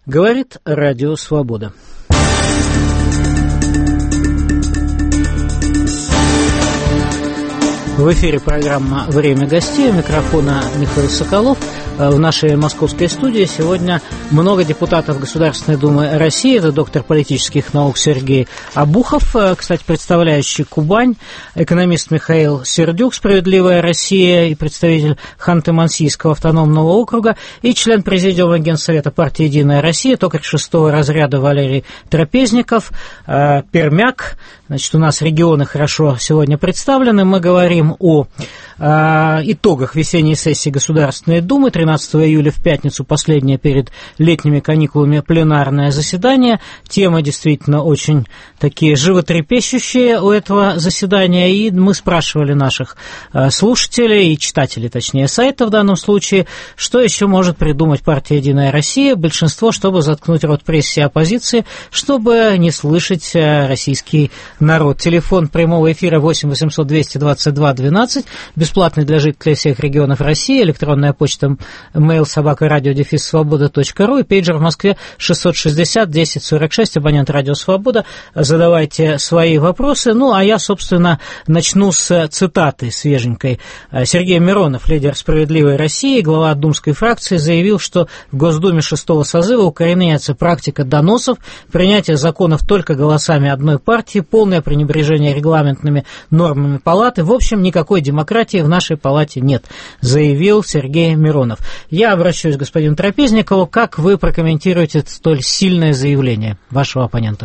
Говорит Радио Свобода. В эфире программа «Время гостей». У микрофона Михаил Соколов. В нашей московской студии сегодня много депутатов Государственной Думы России. Это доктор политических наук Сергей Обухов, кстати, представляющий Кубань, экономист Михаил Сердюк, «Справедливая Россия» и представитель Ханты-Мансийского автономного округа, и член Президиума Генсовета партии «Единая Россия», токарь 6-го разряда Валерий Трапезников, пермяк. Значит, у нас регионы хорошо сегодня представлены. Мы говорим о итогах весенней сессии Государственной Думы. 13 июля в пятницу, последнее перед летними каникулами, пленарное заседание. Темы действительно очень такие животрепещущие у этого заседания. И мы спрашивали наших слушателей и читателей, точнее, сайта в данном случае, что еще может придумать партия «Единая Россия», большинство, чтобы заткнуть рот прессе и оппозиции, чтобы не слышать российский народ. Телефон прямого эфира 8 800 222 12, бесплатный для жителей всех регионов России, электронная почта mail@radio-svoboda.ru и пейджер в Москве 660 10 46, абонент Радио Свобода. Задавайте свои вопросы. Ну, а я, собственно, начну с цитаты свеженькой. Сергей Миронов, лидер «Справедливой России», глава думской фракции, заявил, что в Госдуме 6-го созыва укореняется практика доносов, принятие законов только голосами одной партии, полное пренебрежение регламентными нормами палаты. В общем, никакой демократии в нашей палате нет, заявил Сергей Миронов. Я обращаюсь к господину Трапезникову. Как вы прокомментируете столь сильное заявление вашего оппонента?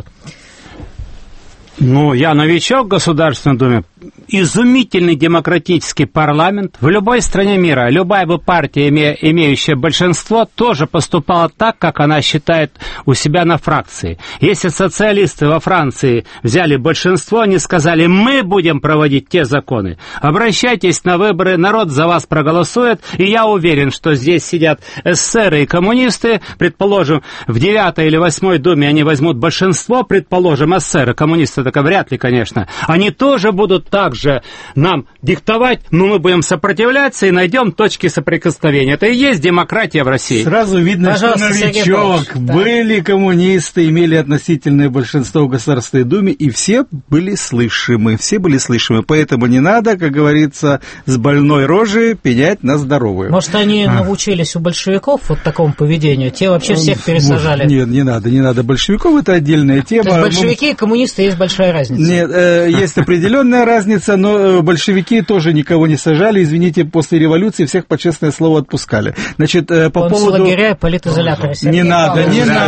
Ну, я новичок в Государственной Думе. Изумительный демократический парламент. В любой стране мира любая бы партия, имеющая большинство, тоже поступала так, как она считает у себя на фракции. Если социалисты во Франции взяли большинство, они сказали: мы будем проводить те законы. Обращайтесь на выборы, народ за вас проголосует. И я уверен, что здесь сидят эсеры и коммунисты. Предположим, в 9-й или 8-й Думе они возьмут большинство, предположим, эсеры, коммунисты, так вряд ли, конечно. Они тоже будут также нам диктовать, но мы будем сопротивляться и найдем точки соприкосновения. Это и есть демократия в России. Сразу видно, пожалуйста, что новичок. Были коммунисты, имели относительное большинство в Государственной Думе, и все были слышимы. Поэтому не надо, как говорится, с больной рожи пенять на здоровую. Может, они научились у большевиков вот такому поведению? Те вообще всех пересажали. Нет, не надо. Большевиков — это отдельная тема. То есть большевики и коммунисты есть большая разница? Нет, есть определенная разница, но большевики тоже никого не сажали. Извините, после революции всех, по честное слово, отпускали. Значит, по поводу... лагеря и политизоляторы. Не надо.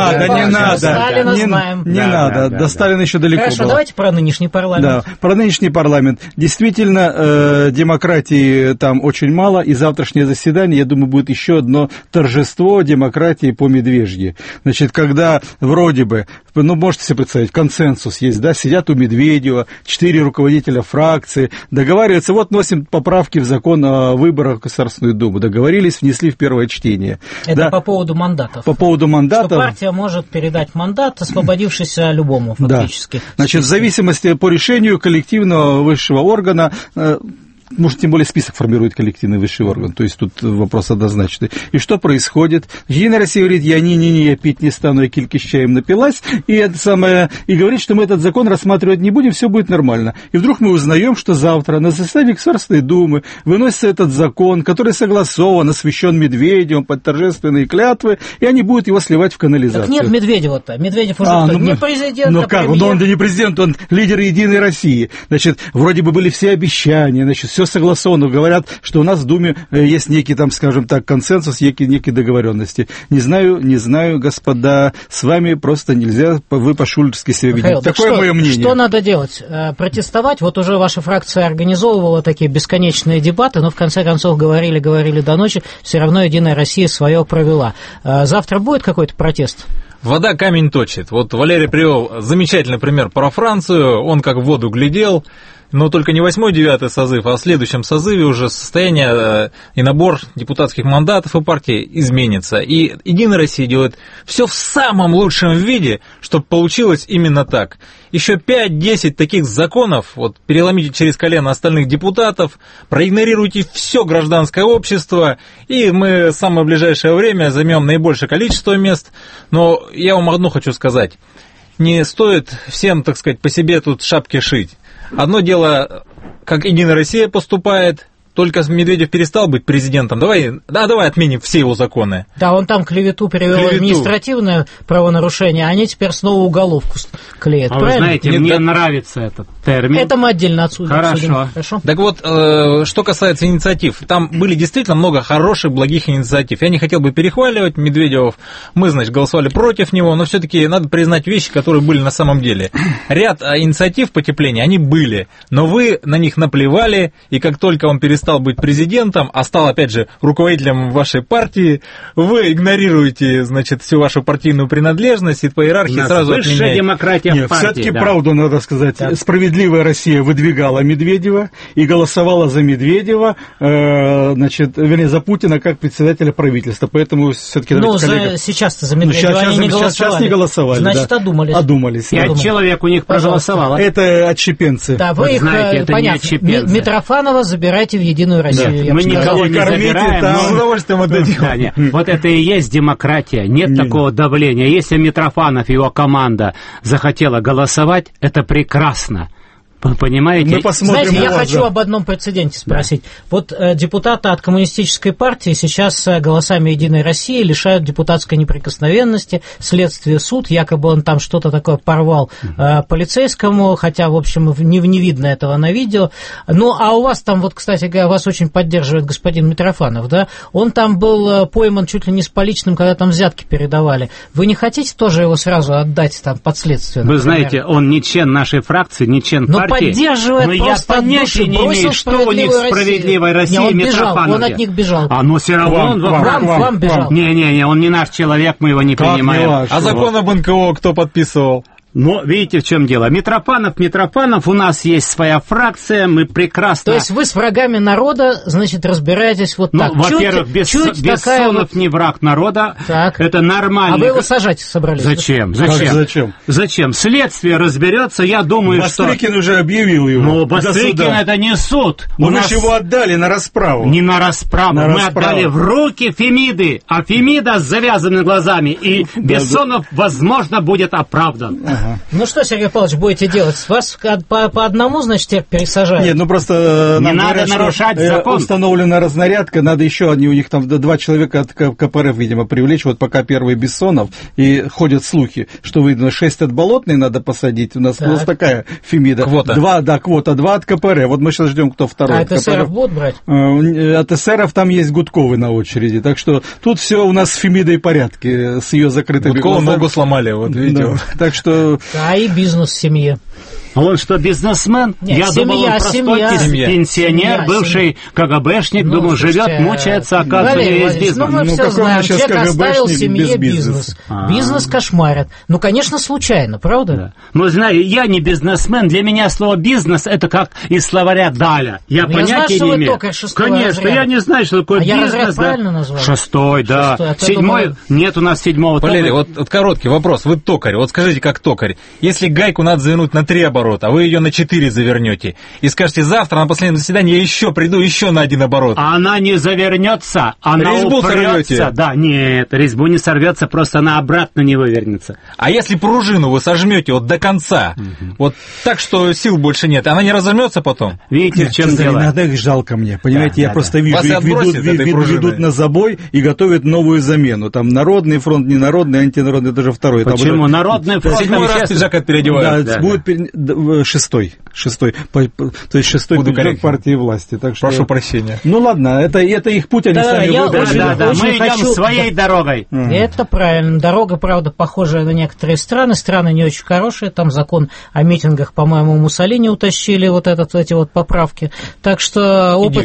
Сталина знаем. Не надо, до Сталина еще далеко. Хорошо, было. давайте про нынешний парламент. Да, про нынешний парламент. Действительно, демократии там очень мало, и завтрашнее заседание, я думаю, будет еще одно торжество демократии по медвежьи. Значит, когда вроде бы, ну, можете себе представить, консенсус есть, да, сидят у Медведева 4 руководителя фракции, договариваются, вот носим поправки в закон о выборах в Государственную Думу, договорились, внесли в первое чтение. Это да? по поводу мандатов. По поводу мандатов. Что партия может передать мандат, освободившийся любому фактически. Да. Значит, в зависимости по решению коллективного высшего органа, может, тем более список формирует коллективный высший орган, то есть тут вопрос однозначный. И что происходит? Единая Россия говорит: я пить не стану, я кильки с чаем напилась, и говорит, что мы этот закон рассматривать не будем, все будет нормально. И вдруг мы узнаем, что завтра на заседании Государственной Думы выносится этот закон, который согласован, освящен Медведевым под торжественные клятвы, и они будут его сливать в канализацию. Так нет Медведева-то, Медведев уже не президент, а как? премьер. Он не президент, он лидер Единой России. Значит, вроде бы были все обещания, значит, все согласовано. Говорят, что у нас в Думе есть некий, там, скажем так, консенсус, некие договоренности. Не знаю, господа, с вами просто нельзя, вы по-шульски себя ведете. Такое мое мнение. Что надо делать? Протестовать? Вот уже ваша фракция организовывала такие бесконечные дебаты, но в конце концов говорили до ночи, все равно Единая Россия свое провела. Завтра будет какой-то протест? Вода камень точит. Вот Валерий привел замечательный пример про Францию. Он как в воду глядел, но только не 8-й, 9-й созыв, а в следующем созыве уже состояние и набор депутатских мандатов у партии изменится. И Единая Россия делает все в самом лучшем виде, чтобы получилось именно так. Еще 5-10 таких законов, вот переломите через колено остальных депутатов, проигнорируйте все гражданское общество, и мы в самое ближайшее время займем наибольшее количество мест. Но я вам одно хочу сказать. Не стоит всем, так сказать, по себе тут шапки шить. Одно дело, как Единая Россия поступает, только Медведев перестал быть президентом. Давай отменим все его законы. Да, он там клевету перевел административное правонарушение, а они теперь снова уголовку клеят. А вы знаете, мне нравится этот термин. Это мы отдельно отсюда. Хорошо. Так вот, что касается инициатив, там были действительно много хороших, благих инициатив. Я не хотел бы перехваливать Медведевов. Мы, значит, голосовали против него, но все-таки надо признать вещи, которые были на самом деле. Ряд инициатив потепления, они были, но вы на них наплевали, и как только он перестал быть президентом, а стал, опять же, руководителем вашей партии, вы игнорируете, значит, всю вашу партийную принадлежность и по иерархии сразу отменяете. Высшая демократия в партии. Все-таки правду надо сказать. Да. Справедливая Россия выдвигала Медведева и голосовала за Медведева, за Путина как председателя правительства. Поэтому все-таки... сейчас-то за Медведева они не голосовали. Сейчас не голосовали. Значит, одумались. 5 человек у них проголосовало. Это отщепенцы. Да, вы их, понятно, Митрофанова забирайте в Единую Россию. Да. Мы никого не забираем, но с удовольствием отдадим. Вот это и есть демократия. Нет такого давления. Если Митрофанов и его команда захотела голосовать, это прекрасно. Вы понимаете? Мы посмотрим. Знаете, я хочу об одном прецеденте спросить. Да. Вот депутаты от коммунистической партии сейчас голосами Единой России лишают депутатской неприкосновенности, следствие, суд, якобы он там что-то такое порвал полицейскому, хотя, в общем, не видно этого на видео. Ну, а у вас там, вот, кстати говоря, вас очень поддерживает господин Митрофанов, да? Он там был пойман чуть ли не с поличным, когда там взятки передавали. Вы не хотите тоже его сразу отдать там под следствие? Вы знаете, он не член нашей фракции, не член партии. Поддерживает но просто я понятия не имею, что у них в «Справедливой России» он бежал, он от них бежал. Но все равно он вам бежал. Не, он не наш человек, мы его не принимаем. А закон об НКО кто подписывал? Но видите, в чем дело. Митрофанов, у нас есть своя фракция, мы прекрасно... То есть вы с врагами народа, значит, разбираетесь вот так. Во-первых, Бессонов не враг народа, так. Это нормально. А вы его сажать собрались? Зачем? Следствие разберется, я думаю, Бастрыкин уже объявил его. Но Бастрыкин это не суд. Мы же его отдали на расправу. Не на расправу. Мы отдали в руки Фемиды, а Фемида с завязанными глазами, и Бессонов, возможно, будет оправдан. Ну что, Сергей Павлович, будете делать? Вас по одному, значит, пересажают? Нет, просто... Не надо нарушать закон. Установлена разнарядка, надо еще, у них там 2 человека от КПРФ, видимо, привлечь, вот пока первый Бессонов, и ходят слухи, что, видно, 6 от Болотной надо посадить, у нас такая Фемида. Квота. 2 от КПРФ, вот мы сейчас ждем, кто второй. А от эсеров будут брать? От эсеров там есть Гудковы на очереди, так что тут все у нас с Фемидой порядке, с ее закрытыми глазами. Гудкову ногу сломали, вот видите. Так что... А и бизнес в семье. Он что, бизнесмен? Нет, я думал, он простой пенсионер, бывший КГБшник, думаю, живет, мучается, оказывается, у него есть бизнес. Мы все знаем, человек оставил в семье бизнес. Бизнес кошмарит. Конечно, случайно, правда? Да. Знаю, я не бизнесмен, для меня слово бизнес это как из словаря Даля. Я понятия не имею. Конечно, я не знаю, что такое бизнес. Я разряд правильно назвал? 6-й, да. 7-й, нет у нас 7-го. Валерий, вот короткий вопрос. Вы токарь, вот скажите, как токарь. Если гайку надо завернуть на 3 оборота, а вы ее на 4 завернете, и скажете, завтра на последнем заседании я еще приду, еще на 1 оборот. А она не завернется, она резьбу упрется. Сорвете? Да, нет, резьбу не сорвется, просто она обратно не вывернется. А если пружину вы сожмете вот до конца, вот так, что сил больше нет, она не разомнется потом? Видите, в чем дело? Иногда их жалко мне, понимаете, я просто вижу, их ведут на забой и готовят новую замену. Там Народный фронт, ненародный, антинародный, даже второй. Почему? Народный фронт... 7-й раз пиджак переодевают. Да, будет 6-й. То есть 6-й пиджак партии власти. Так что... Прошу прощения. Ну ладно, это их путь, они сами выбрали. Да, мы идем своей дорогой. Это правильно. Дорога, правда, похожая на некоторые страны. Страны не очень хорошие. Там закон о митингах, по-моему, Муссолини утащили эти поправки. Так что опыт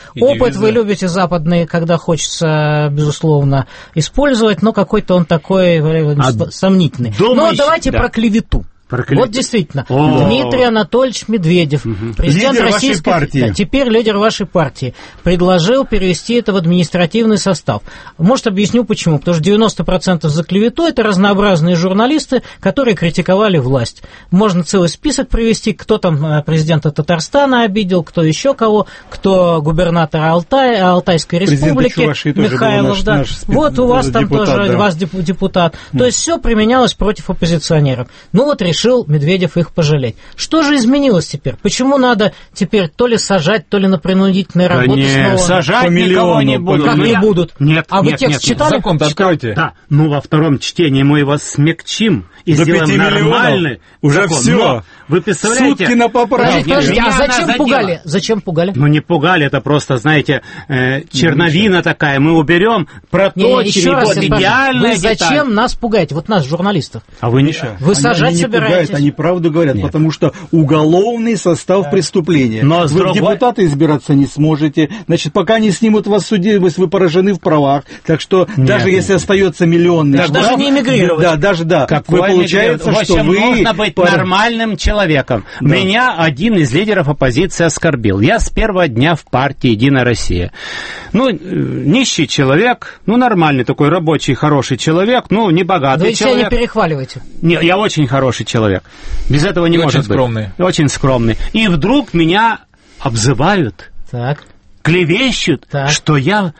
вы любите западный, когда хочется, безусловно, использовать, но какой-то он такой сомнительный. Но давайте про клевету. Вот действительно, Дмитрий Анатольевич Медведев, президент лидер российской вашей партии. Да, теперь лидер вашей партии, предложил перевести это в административный состав. Может, объясню почему. Потому что 90% за клевету – это разнообразные журналисты, которые критиковали власть. Можно целый список привести, кто там президента Татарстана обидел, кто еще кого, кто губернатора Алтайской республики, Михайлов. Да. Вот у вас там депутат, тоже, да. вас депутат. То есть все применялось против оппозиционеров. Ну вот решил Медведев их пожалеть. Что же изменилось теперь? Почему надо теперь то ли сажать, то ли на принудительной работе снова? Сажать никого не будут. Как не будут? Нет, а вы нет, текст читали? Закон-то откройте. Да, ну во втором чтении мы его смягчим и До сделаем 5 миллионов. нормальный Уже закон. все. Но вы представляете... Сутки на поправку. Подождите, а зачем задела. пугали? Зачем пугали? Ну не пугали, это просто, знаете, черновина такая. Мы уберем, проточим, еще и раз вот я спрашиваю, идеальная вы зачем деталь. нас пугаете? Вот нас, журналистов. А вы не... Вы сажать они не собираетесь? пугают, они правду говорят, Нет. потому что уголовный состав преступления. Но с вы другой- в депутаты избираться не сможете. Значит, пока не снимут вас судимость, вы поражены в правах. Так что даже если остается миллионный Так штраф, даже не эмигрировать. Да, даже да. Какой вы получается, мигрант? В что общем, вы... нужно быть нормальным человеком. Да. Меня один из лидеров оппозиции оскорбил. Я с первого дня в партии «Единая Россия». Ну, нищий человек, ну, нормальный такой рабочий, хороший человек, ну, не богатый Вы себя человек. не перехваливаете. Не, я очень хороший человек. Без этого не И может очень быть. скромный. Очень скромный. И вдруг меня обзывают, Так. клевещут, Так. что я...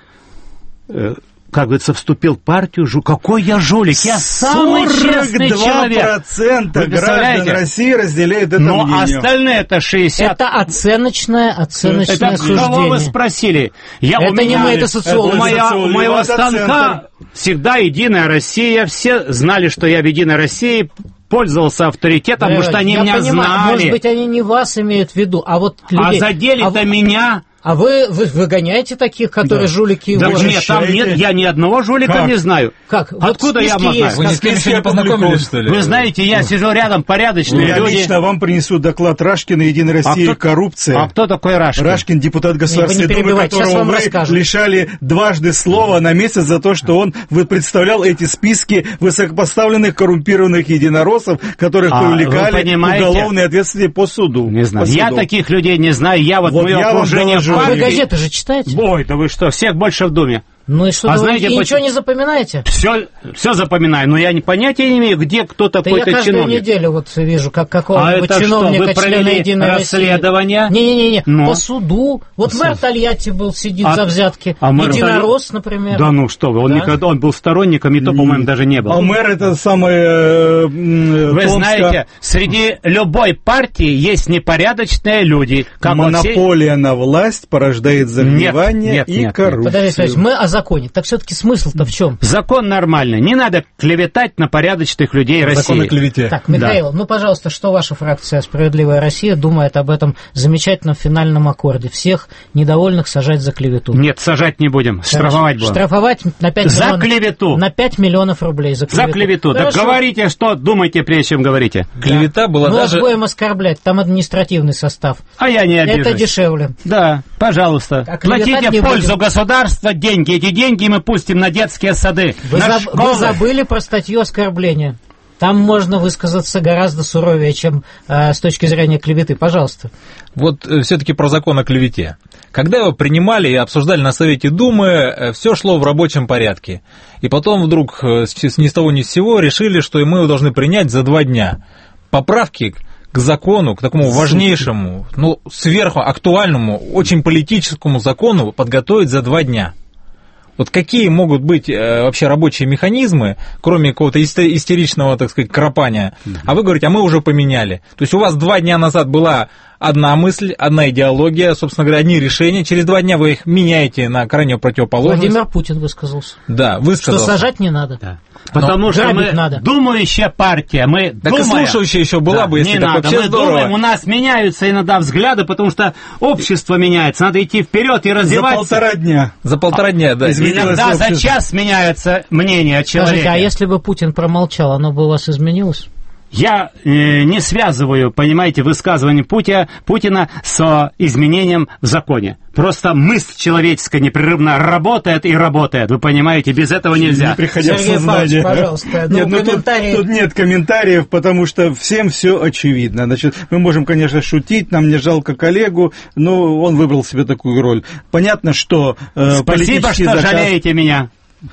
как говорится, вступил в партию. Какой я жулик? Я самый честный человек. 42% Вы граждан представляете? России разделяют это Но мнение. остальные это 60. Это оценочное Это суждение. кого вы спросили? Это не мы, это социологи. У моего Это станка всегда «Единая Россия». Все знали, что я в «Единой России», пользовался авторитетом, потому что они Я меня понимаю, знали. может быть, они не вас имеют в виду, а вот людей. А задели-то меня... А вы выгоняете таких, которые жулики и Да воры? нет, там нет, я ни одного жулика Как? не знаю. Как? Вот Откуда в я списке могу есть. знать? Вы ни с кем еще не познакомились, что ли? Вы знаете, я сижу рядом, порядочные Я люди. лично вам принесу доклад Рашкина «Единой России. Коррупция». А кто такой Рашкин? Рашкин, депутат Государственной Не Думы, перебивайте, сейчас которого вам вы расскажут. лишали дважды слова на месяц за то, что он представлял эти списки высокопоставленных коррумпированных единороссов, которых А, привлекали вы понимаете? к уголовной ответственности по суду. Не знаю. По Я суду. таких людей не знаю. Я вот Вот мое я вам окружение доложу. А вы партии- газеты же читаете? Ой, да вы что, всех больше в Думе. Ну и что, А вы знаете, ничего почему? не запоминаете? Все запоминаю, но я понятия не имею, где кто Да я такой-то каждую чиновник. неделю вот вижу, как А какого-нибудь это что, чиновника, вы члена провели Единой расследование? России. Не-не-не, Но. по суду. Вот мэр Тольятти был, сидит А- за взятки. а мэр Единорос, например. Да ну что вы, он, Да? никогда, он был сторонником, и то, по-моему, даже не был. А мэр это самое... Вы знаете, среди любой партии есть непорядочные люди. Как вот все- монополия на власть порождает загнивание Нет, и нет. коррупцию. Подождите, то есть мы о законе. Так все-таки смысл-то в чем? Закон нормальный. Не надо клеветать на порядочных людей Закон о России. клевете. Так, Михаил, ну, пожалуйста, что ваша фракция «Справедливая Россия» думает об этом замечательном финальном аккорде? Всех недовольных сажать за клевету. Нет, сажать не будем, штрафовать будем. Штрафовать на 5 За миллионов. клевету. На 5 миллионов рублей за клевету. За клевету. Так Хорошо. говорите, что думаете, прежде чем говорите. Клевета была Мы вас даже... будем оскорблять, там административный состав. А я не обижусь. Это дешевле. Да, пожалуйста. А клеветать Платите не в пользу будем. государства деньги. Эти деньги мы пустим на детские сады, Вы, на вы школы. забыли про статью оскорбления. Там можно высказаться гораздо суровее, чем с точки зрения клеветы. Пожалуйста. Вот все-таки про закон о клевете. Когда его принимали и обсуждали на Совете Думы, все шло в рабочем порядке. И потом вдруг ни с того ни с сего решили, что мы его должны принять за 2 дня. Поправки к закону, к такому важнейшему, ну, сверхактуальному, очень политическому закону подготовить за 2 дня. Вот какие могут быть вообще рабочие механизмы, кроме какого-то истеричного, так сказать, кропания? А вы говорите, а мы уже поменяли. То есть у вас 2 дня назад была одна мысль, одна идеология, собственно говоря, одни решения. Через 2 дня вы их меняете на крайне противоположность. Владимир Путин высказался. Да, Что высказался. сажать не надо. Да. Потому что грабить мы надо. думающая партия, мы Так и думаем. слушающая еще была бы, если не так надо. вообще Мы здорово. думаем, у нас меняются иногда взгляды, потому что общество меняется. Надо идти вперед и За развиваться. 1,5 дня. За 1,5 дня, да. Изменилось Иногда за общество. час меняется мнение человека. Скажите, а если бы Путин промолчал, оно бы у вас изменилось? Я не связываю, понимаете, высказывание Путина с изменением в законе. просто мысль человеческая непрерывно работает и работает. Вы понимаете, без этого нельзя. Не приходя в сознание. Пожалуйста, нет, тут нет комментариев, потому что всем все очевидно. Значит, мы можем, конечно, шутить, нам не жалко коллегу, но он выбрал себе такую роль. Понятно, что Спасибо, что заказ... жалеете меня.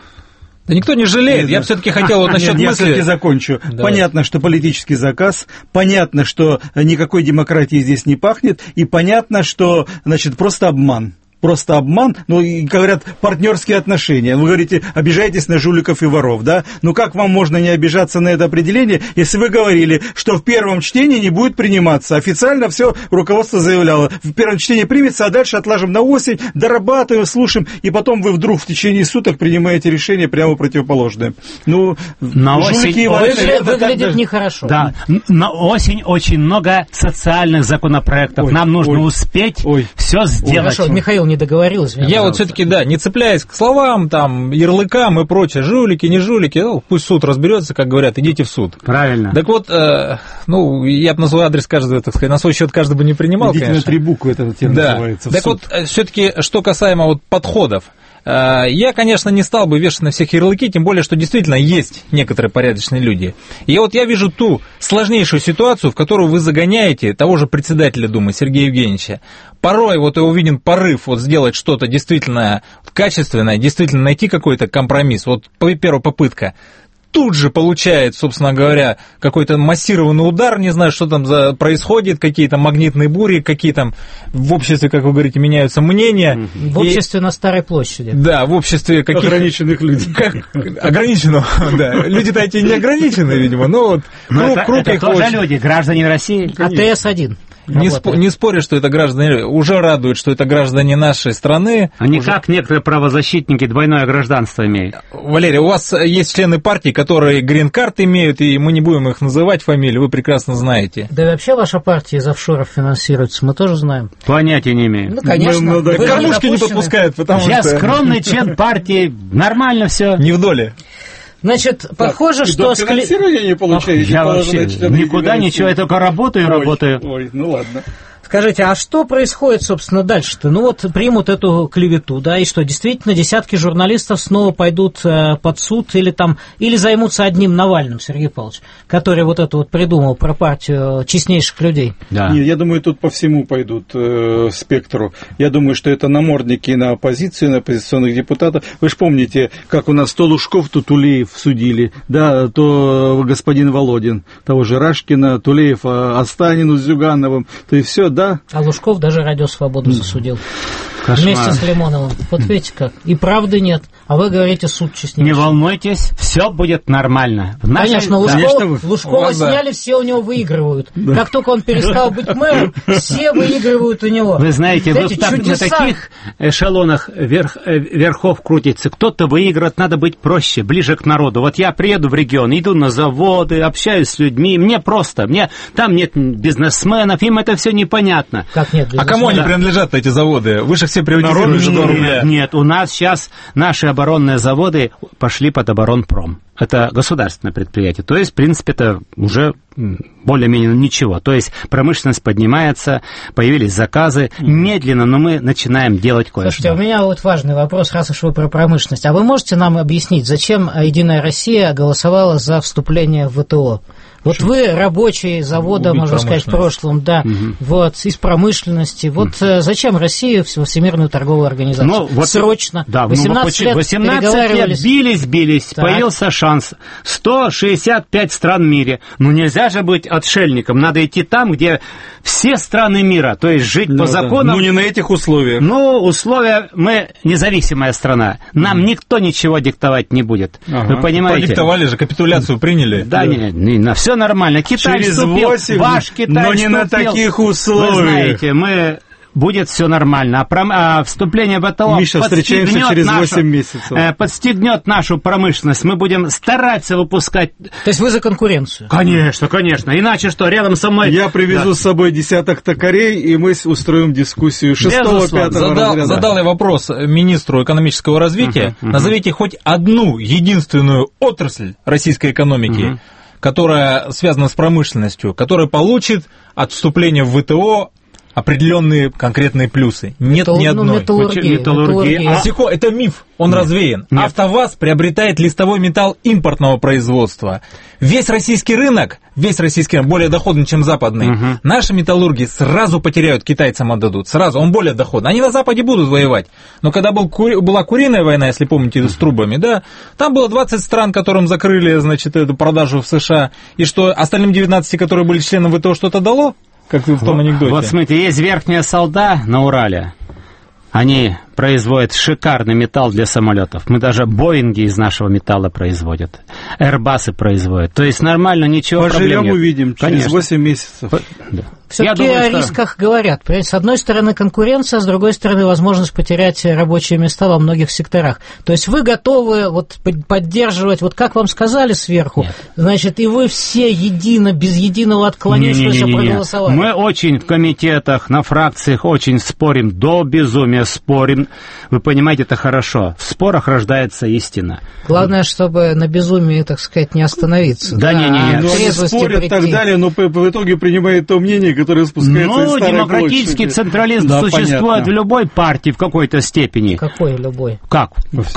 Да никто не жалеет. Я все-таки хотел вот насчет мысли... Я все-таки закончу. Да. Понятно, что политический заказ, понятно, что никакой демократии здесь не пахнет, и понятно, что, значит, просто обман. Просто обман, ну, и говорят, партнерские отношения. Вы говорите, обижаетесь на жуликов и воров, да? Ну, как вам можно не обижаться на это определение, если вы говорили, что в первом чтении не будет приниматься? Официально все руководство заявляло. В первом чтении примется, а дальше отложим на осень, дорабатываем, слушаем, и потом вы вдруг в течение суток принимаете решение прямо противоположное. Ну, на жулики и воры... Выглядит нехорошо. Да, на осень очень много социальных законопроектов. Нам нужно успеть все сделать. Хорошо, Михаил не договорилась. Я вот все-таки, да, не цепляясь к словам, там, ярлыкам и прочее, жулики, не жулики, ну, пусть суд разберется, как говорят, идите в суд. Правильно. Так вот, ну, я бы на свой адрес каждого, так сказать, на свой счет каждый бы не принимал, идите конечно. на 3 буквы этот термин называется. Так вот, все-таки, что касаемо вот подходов, я, конечно, не стал бы вешать на всех ярлыки, тем более, что действительно есть некоторые порядочные люди. И вот я вижу ту сложнейшую ситуацию, в которую вы загоняете того же председателя Думы Сергея Евгеньевича. Порой вот его виден порыв вот сделать что-то действительно качественное, действительно найти какой-то компромисс. Вот первая попытка. Тут же получает, собственно говоря, какой-то массированный удар, не знаю, что там происходит, какие-то магнитные бури, какие там в обществе, как вы говорите, меняются мнения. В обществе на Старой площади. Да, в обществе каких... Ограниченных людей. Ограниченных, да. Люди-то эти не ограничены, видимо, но вот круг их тоже люди, граждане России. АТС-1. Не спорю, что это граждане, уже радует, что это граждане нашей страны. Они как некоторые правозащитники двойное гражданство имеют. Валерий, у вас есть члены партии, которые грин-карт имеют, и мы не будем их называть фамилии, вы прекрасно знаете. Да и вообще ваша партия из офшоров финансируется, мы тоже знаем. Понятия не имею. Ну, конечно. Кормушки не подпускают, потому что... Я скромный член партии, нормально все. Не в доле. Значит, похоже, что... Финансирование не получаете? Я вообще никуда ничего, я только работаю. Ой, ну ладно. Скажите, а что происходит, собственно, дальше-то? Ну вот примут эту клевету, да, и что, действительно десятки журналистов снова пойдут под суд или займутся одним Навальным, Сергей Павлович, который вот это вот придумал про партию честнейших людей? Да. Нет, я думаю, тут по всему пойдут спектру. Я думаю, что это намордники на оппозицию, на оппозиционных депутатов. Вы же помните, как у нас то Лужков, то Тулеев судили, да, то господин Володин, того же Рашкина, Тулеев Останину с Зюгановым, то и все, да. А Лужков даже Радио Свободу засудил. Кошмар. Вместе с Лимоновым. Вот видите как. И правды нет. А вы говорите, суд честнейший. Не волнуйтесь, все будет нормально. Конечно, Лужкова сняли, все у него выигрывают. Да. Как только он перестал быть мэром, все выигрывают у него. Вы знаете, вы на таких эшелонах верхов крутится. Кто-то выиграет, надо быть проще, ближе к народу. Вот я приеду в регион, иду на заводы, общаюсь с людьми, мне там нет бизнесменов, им это все непонятно. Как нет бизнесменов? А кому они принадлежат, эти заводы? Вы же все приватизировали за 2 рубля. Нет, у нас сейчас наши оборонные заводы пошли под оборонпром. Это государственное предприятие. То есть, в принципе, это уже более-менее ничего. То есть, промышленность поднимается, появились заказы. Медленно, но мы начинаем делать кое-что. Слушайте, у меня вот важный вопрос, раз уж вы про промышленность. А вы можете нам объяснить, зачем «Единая Россия» голосовала за вступление в ВТО? Вот вы рабочий завода, можно сказать, в прошлом, да, вот, из промышленности. Вот зачем Россию во Всемирную торговую организацию? Ну, вот, срочно. Да, 18 лет бились, так. Появился шанс. 165 стран в мире. Ну, нельзя же быть отшельником. Надо идти там, где все страны мира. То есть жить по законам. Ну, не на этих условиях. Ну, условия, мы независимая страна. Нам никто ничего диктовать не будет. Вы понимаете? Продиктовали же, капитуляцию приняли. Да, на все нормально. Китай через вступил, 8, ваш Китай но не вступил. На таких условиях. Вы знаете, будет все нормально. А вступление в ВТО Миша, встречаемся через 8 месяцев. Подстегнет нашу промышленность. Мы будем стараться выпускать... То есть вы за конкуренцию? Конечно, конечно. Иначе что, рядом со мной... Я привезу с собой десяток токарей, и мы устроим дискуссию 6-5 разряда. Задал я вопрос министру экономического развития. Назовите хоть одну единственную отрасль российской экономики, которая связана с промышленностью, которая получит от вступления в ВТО определенные конкретные плюсы. Нет ни одной. Металлургия. Это миф, он развеян. Нет. АвтоВАЗ приобретает листовой металл импортного производства. Весь российский рынок, более доходный, чем западный. Наши металлурги сразу потеряют, китайцам отдадут. Сразу, он более доходный. Они на Западе будут воевать. Но когда была куриная война, если помните, с трубами, да, там было 20 стран, которым закрыли, значит, эту продажу в США. И что, остальным 19, которые были членом ВТО, что-то дало? Как в том анекдоте. Вот смотрите, есть Верхняя Салда на Урале. Они производят шикарный металл для самолетов. Мы даже Боинги из нашего металла производят. Airbus'ы производят. То есть нормально, ничего проблем нет. Поживем, увидим, через 8 месяцев. Да. Все-таки о рисках говорят. С одной стороны конкуренция, с другой стороны возможность потерять рабочие места во многих секторах. То есть вы готовы вот поддерживать, вот как вам сказали сверху, нет. Значит, и вы все едино, без единого отклонения проголосовали. Мы очень в комитетах, на фракциях очень спорим, до безумия спорим. Вы понимаете, это хорошо. В спорах рождается истина. Главное, чтобы на безумии, так сказать, не остановиться. Да, не спорят и так далее, но в итоге принимают то мнение, которое спускается из старой демократический централизм существует в любой партии в какой-то степени. Какой любой? Как?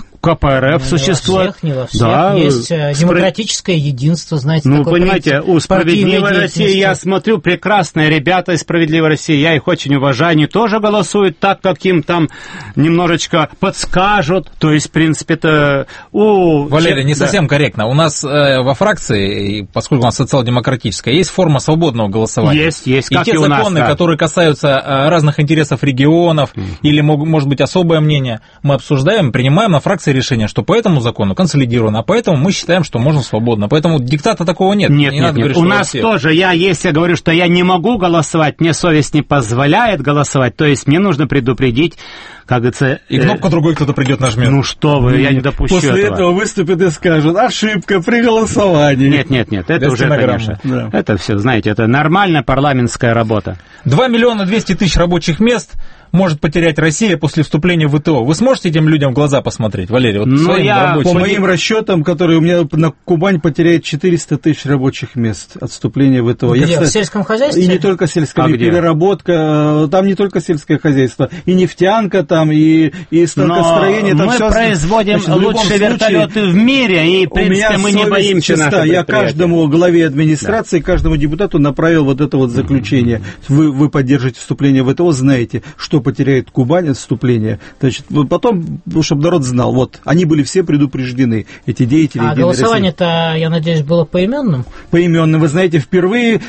КПРФ существует. Не во всех. Да, есть демократическое единство, знаете, такое. Понимаете, у «Справедливой России» я смотрю, прекрасные ребята из «Справедливой России», я их очень уважаю, они тоже голосуют так, как им там немножечко подскажут, то есть, в принципе, это... Валерий, не совсем корректно. У нас во фракции, поскольку у нас социал-демократическая, есть форма свободного голосования. Есть, и как те законы, которые касаются разных интересов регионов, или, может быть, особое мнение, мы обсуждаем, принимаем на фракции решение, что по этому закону консолидировано, а поэтому мы считаем, что можно свободно. Поэтому диктата такого нет. Нет. У нас тоже, если я говорю, что я не могу голосовать, мне совесть не позволяет голосовать, то есть мне нужно предупредить, как говорится... И кнопку другой кто-то придет нажмет. Ну что вы, я не допущу этого. После этого выступят и скажут: ошибка при голосовании. Нет, это уже, конечно. Да. Это все, знаете, это нормальная парламентская работа. 2 200 000 рабочих мест может потерять Россия после вступления в ВТО. Вы сможете этим людям в глаза посмотреть, Валерий? Вот по моим расчетам, которые у меня на Кубань потеряет 400 000 рабочих мест от вступления в ВТО. Где? В сельском хозяйстве? И не только сельское, и переработка, там не только сельское хозяйство, и нефтянка там, и станкостроение. Но мы производим лучшие вертолеты в мире, и, в принципе, мы не боимся наших предприятий. Я каждому главе администрации, каждому депутату направил вот это вот заключение. Вы поддержите вступление в ВТО, знаете, что потеряет Кубань от вступления. Значит, потом, чтобы народ знал, вот, они были все предупреждены, эти деятели. А голосование-то, я надеюсь, было поименным? Поименным. Вы знаете, впервые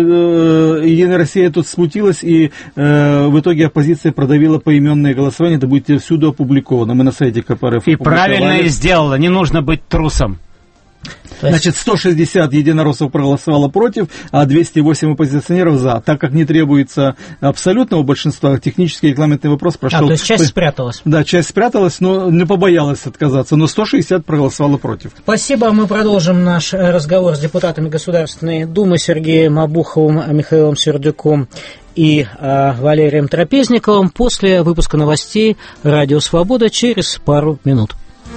Единая Россия тут смутилась, и в итоге оппозиция продавила поименное голосование, это будет всюду опубликовано. Мы на сайте КПРФ и правильно и сделала, не нужно быть трусом. Значит, 160 единороссов проголосовало против, а 208 оппозиционеров за. Так как не требуется абсолютного большинства, технический регламентный вопрос прошел. То есть часть спряталась. Да, часть спряталась, но не побоялась отказаться, но 160 проголосовало против. Спасибо. Мы продолжим наш разговор с депутатами Государственной Думы Сергеем Обуховым, Михаилом Сердюком и Валерием Трапезниковым после выпуска новостей «Радио Свобода» через пару минут.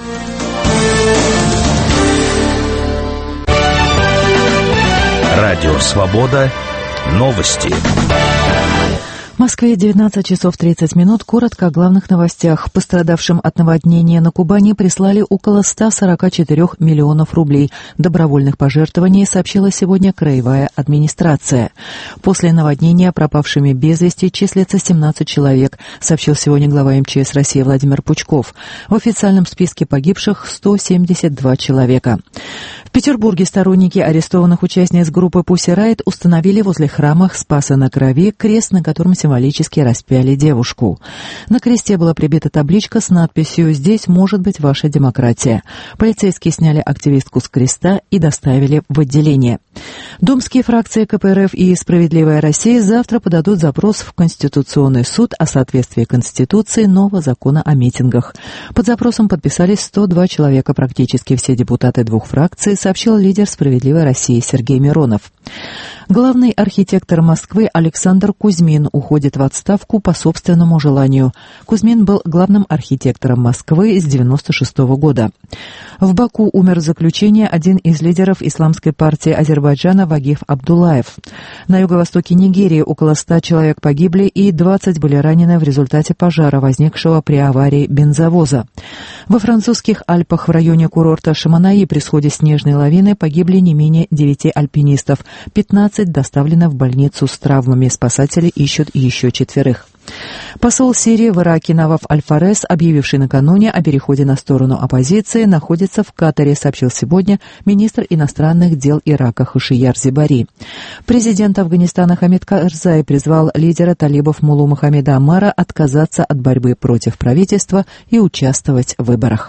Радио «Свобода». Новости. В Москве 19 часов 30 минут. Коротко о главных новостях. Пострадавшим от наводнения на Кубани прислали около 144 миллионов рублей. Добровольных пожертвований сообщила сегодня краевая администрация. После наводнения пропавшими без вести числится 17 человек, сообщил сегодня глава МЧС России Владимир Пучков. В официальном списке погибших 172 человека. В Петербурге сторонники арестованных участниц группы Pussy Riot установили возле храма Спаса на Крови крест, на котором символически распяли девушку. На кресте была прибита табличка с надписью «Здесь может быть ваша демократия». Полицейские сняли активистку с креста и доставили в отделение. Думские фракции КПРФ и «Справедливая Россия» завтра подадут запрос в Конституционный суд о соответствии Конституции нового закона о митингах. Под запросом подписались 102 человека, практически все депутаты двух фракций, сообщил лидер «Справедливой России» Сергей Миронов. Главный архитектор Москвы Александр Кузьмин уходит в отставку по собственному желанию. Кузьмин был главным архитектором Москвы с 1996 года. В Баку умер в заключении один из лидеров исламской партии Азербайджана Вагиф Абдуллаев. На юго-востоке Нигерии около 100 человек погибли и 20 были ранены в результате пожара, возникшего при аварии бензовоза. Во французских Альпах в районе курорта Шаманаи при сходе снежной лавины погибли не менее 9 альпинистов. 15 доставлено в больницу с травмами. Спасатели ищут еще 4. Посол Сирии в Ираке Наваф Аль-Фарес, объявивший накануне о переходе на сторону оппозиции, находится в Катаре, сообщил сегодня министр иностранных дел Ирака Хушияр Зебари. Президент Афганистана Хамид Карзай призвал лидера талибов Муллу Мухаммеда Амара отказаться от борьбы против правительства и участвовать в выборах.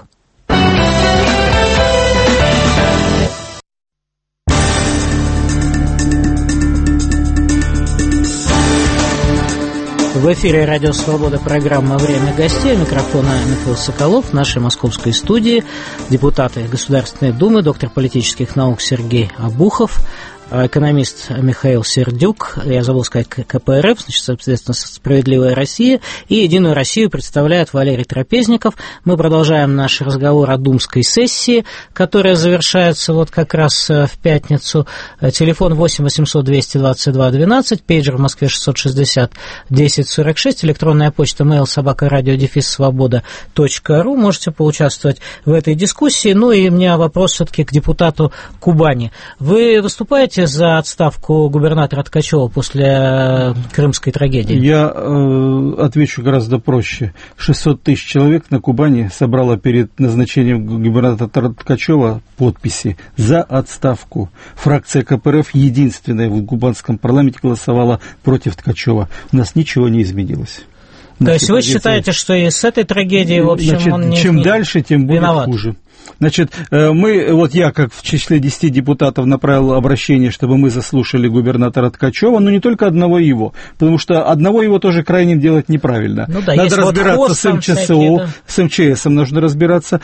В эфире «Радио Свобода», программа «Время гостей». У микрофона Михаил Соколов. В нашей московской студии депутаты Государственной Думы, доктор политических наук Сергей Обухов, экономист Михаил Сердюк, я забыл сказать КПРФ, значит, соответственно, «Справедливая Россия», и «Единую Россию» представляет Валерий Трапезников. Мы продолжаем наш разговор о думской сессии, которая завершается вот как раз в пятницу. Телефон 8 800 222 12, пейджер в Москве 660 10 46, электронная почта mail@radio-svoboda.ru. Можете поучаствовать в этой дискуссии. Ну и у меня вопрос все-таки к депутату Кубани. Вы выступаете за отставку губернатора Ткачева после крымской трагедии? Я отвечу гораздо проще. 600 тысяч человек на Кубани собрало перед назначением губернатора Ткачева подписи за отставку. Фракция КПРФ единственная в кубанском парламенте голосовала против Ткачева. У нас ничего не изменилось. То есть вы считаете, что и с этой трагедией, в общем, значит, он не чем дальше, тем будет виноват. хуже. Значит, я, как в числе 10 депутатов, направил обращение, чтобы мы заслушали губернатора Ткачева, но не только одного его, потому что одного его тоже крайним делать неправильно. Ну да, надо разбираться с МЧСО, всякие, да. С МЧСом нужно разбираться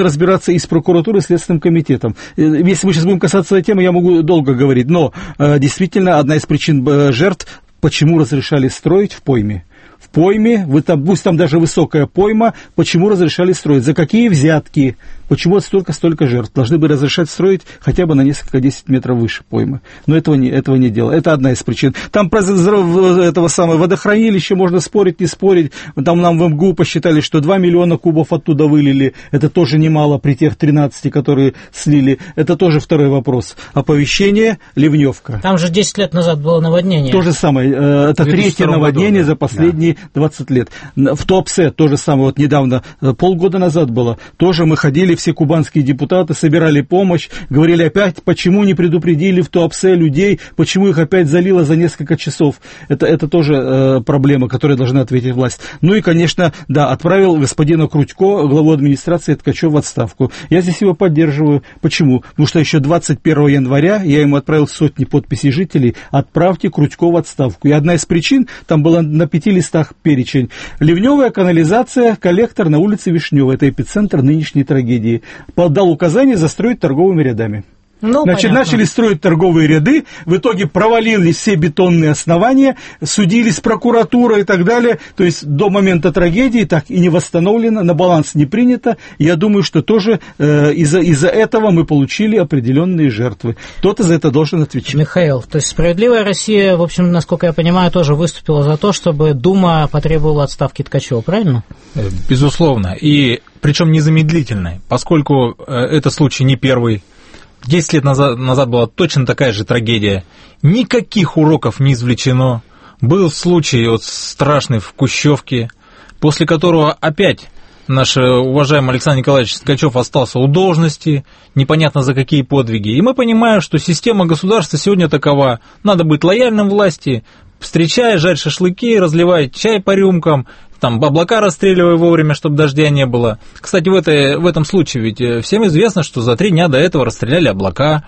и с прокуратурой, и с Следственным комитетом. Если мы сейчас будем касаться этой темы, я могу долго говорить, но действительно одна из причин жертв, почему разрешали строить в пойме. В пойме, пусть там даже высокая пойма, почему разрешали строить, за какие взятки, почему столько жертв. Должны бы разрешать строить хотя бы на несколько 10 метров выше поймы. Но этого не делают. Это одна из причин. Там про этого самого водохранилища можно спорить, не спорить. Там нам в МГУ посчитали, что 2 миллиона кубов оттуда вылили. Это тоже немало при тех 13, которые слили. Это тоже второй вопрос. Оповещение, ливневка. Там же 10 лет назад было наводнение. То же самое. Это третье наводнение за последние 20 лет. В Туапсе то же самое. Вот недавно, полгода назад было. Тоже мы ходили, все кубанские депутаты, собирали помощь, говорили опять, почему не предупредили в Туапсе людей, почему их опять залило за несколько часов. Это тоже проблема, которой должна ответить власть. Ну и, конечно, да, отправил господина Крутько, главу администрации Ткачева, в отставку. Я здесь его поддерживаю. Почему? Потому что еще 21 января я ему отправил сотни подписей жителей: отправьте Крутько в отставку. И одна из причин, там было на 5 листах перечень: ливневая канализация, коллектор на улице Вишневой. Это эпицентр нынешней трагедии. Подал указание застроить торговыми рядами. Значит, начали строить торговые ряды, в итоге провалились все бетонные основания, судились прокуратура и так далее. То есть до момента трагедии так и не восстановлено, на баланс не принято. Я думаю, что тоже из-за этого мы получили определенные жертвы. Кто-то за это должен отвечать. Михаил, то есть «Справедливая Россия», в общем, насколько я понимаю, тоже выступила за то, чтобы Дума потребовала отставки Ткачева, правильно? Безусловно. И причем незамедлительной, поскольку это случай не первый. 10 лет назад была точно такая же трагедия. Никаких уроков не извлечено. Был случай страшный в Кущевке, после которого опять наш уважаемый Александр Николаевич Ткачев остался у должности, непонятно за какие подвиги. И мы понимаем, что система государства сегодня такова. Надо быть лояльным власти, встречай, жарь шашлыки, разливай чай по рюмкам, там облака расстреливай вовремя, чтобы дождя не было. Кстати, в этом случае ведь всем известно, что за 3 дня до этого расстреляли облака.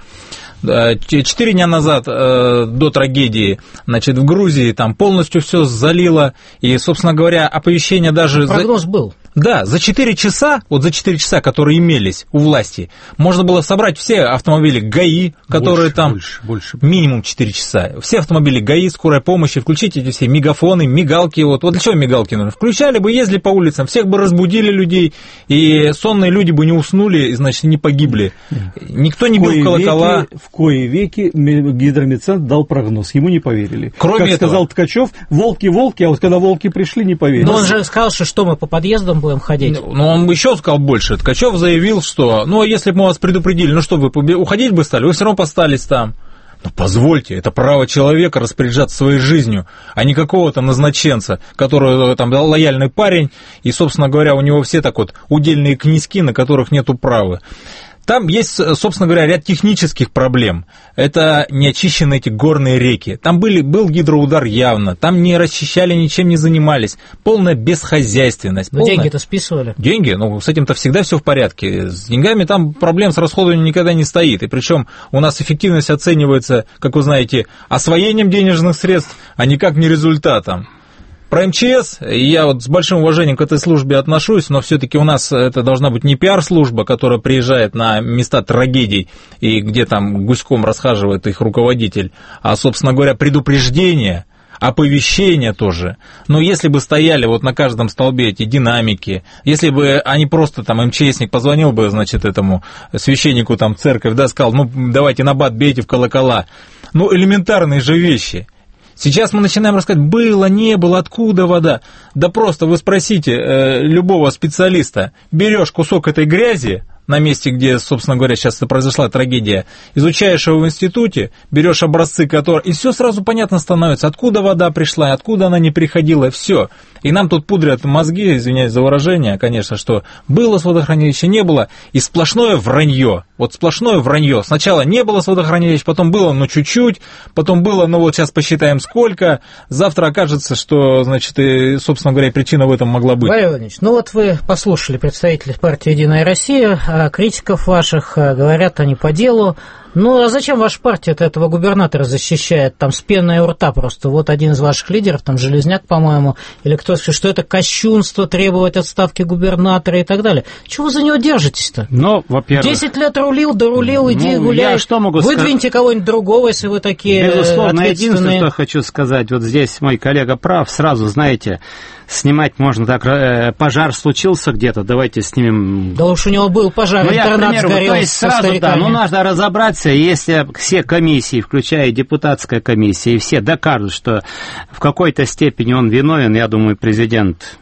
4 дня назад, до трагедии, в Грузии там полностью все залило. И, собственно говоря, оповещение даже... Прогноз был. Да, за 4 часа, которые имелись у власти, можно было собрать все автомобили ГАИ, которые больше. Минимум 4 часа. Все автомобили ГАИ, скорой помощи, включить эти все мегафоны, мигалки. Вот для чего мигалки нужны? Включали бы, ездили по улицам, всех бы разбудили людей, и сонные люди бы не уснули, и, значит, не погибли. Никто не бил в колокола. В кои веки Гидромедцентр дал прогноз, ему не поверили. Кроме этого, сказал Ткачев, волки, а вот когда волки пришли, не поверили. Но он же сказал, что мы по подъездам будем ходить. Ну, он еще сказал больше. Ткачев заявил, что, если бы мы вас предупредили, что вы уходить бы стали, вы все равно остались там. Ну, позвольте, это право человека распоряжаться своей жизнью, а не какого-то назначенца, который там лояльный парень, и, собственно говоря, у него все так вот удельные князьки, на которых нету права. Там есть, собственно говоря, ряд технических проблем. Это не очищены эти горные реки. Там был гидроудар явно. Там не расчищали, ничем не занимались. Полная бесхозяйственность. Но деньги-то списывали. Деньги? С этим-то всегда все в порядке. С деньгами там проблем с расходованием никогда не стоит. И причем у нас эффективность оценивается, как вы знаете, освоением денежных средств, а никак не результатом. Про МЧС я с большим уважением к этой службе отношусь, но все-таки у нас это должна быть не пиар-служба, которая приезжает на места трагедий и где там гуськом расхаживает их руководитель, а, собственно говоря, предупреждение, оповещение тоже. Но если бы стояли на каждом столбе эти динамики, если бы они просто МЧСник позвонил бы, этому священнику в церковь, сказал, давайте набат бейте в колокола. Элементарные же вещи. Сейчас мы начинаем рассказывать, было, не было, откуда вода. Да просто вы спросите любого специалиста, берешь кусок этой грязи на месте, где, собственно говоря, сейчас произошла трагедия, изучаешь его в институте, берешь образцы, и все сразу понятно становится, откуда вода пришла, откуда она не приходила, все. И нам тут пудрят мозги, извиняюсь за выражение, конечно, что было с водохранилища, не было, и сплошное вранье. Сплошное вранье. Сначала не было с водохранилища, потом было, чуть-чуть, потом было, сейчас посчитаем сколько, завтра окажется, что, и, собственно говоря, причина в этом могла быть. Валерий Владимирович, вы послушали представителей партии «Единая Россия», критиков ваших, говорят они по делу. А зачем ваша партия этого губернатора защищает? Там с пеной у рта просто. Один из ваших лидеров, Железняк, по-моему, или кто-то, что это кощунство требовать отставки губернатора и так далее. Чего вы за него держитесь-то? Во-первых... 10 лет дорулил, иди гуляй. Выдвиньте кого-нибудь другого, если вы такие безусловно, ответственные. Единственное, что хочу сказать, здесь мой коллега прав, сразу, знаете, снимать можно так, пожар случился где-то, давайте снимем... Да уж у него был пожар, интернат сгорел со стариками. Нужно разобраться, если все комиссии, включая депутатская комиссия, и все докажут, что в какой-то степени он виновен, я думаю, президент...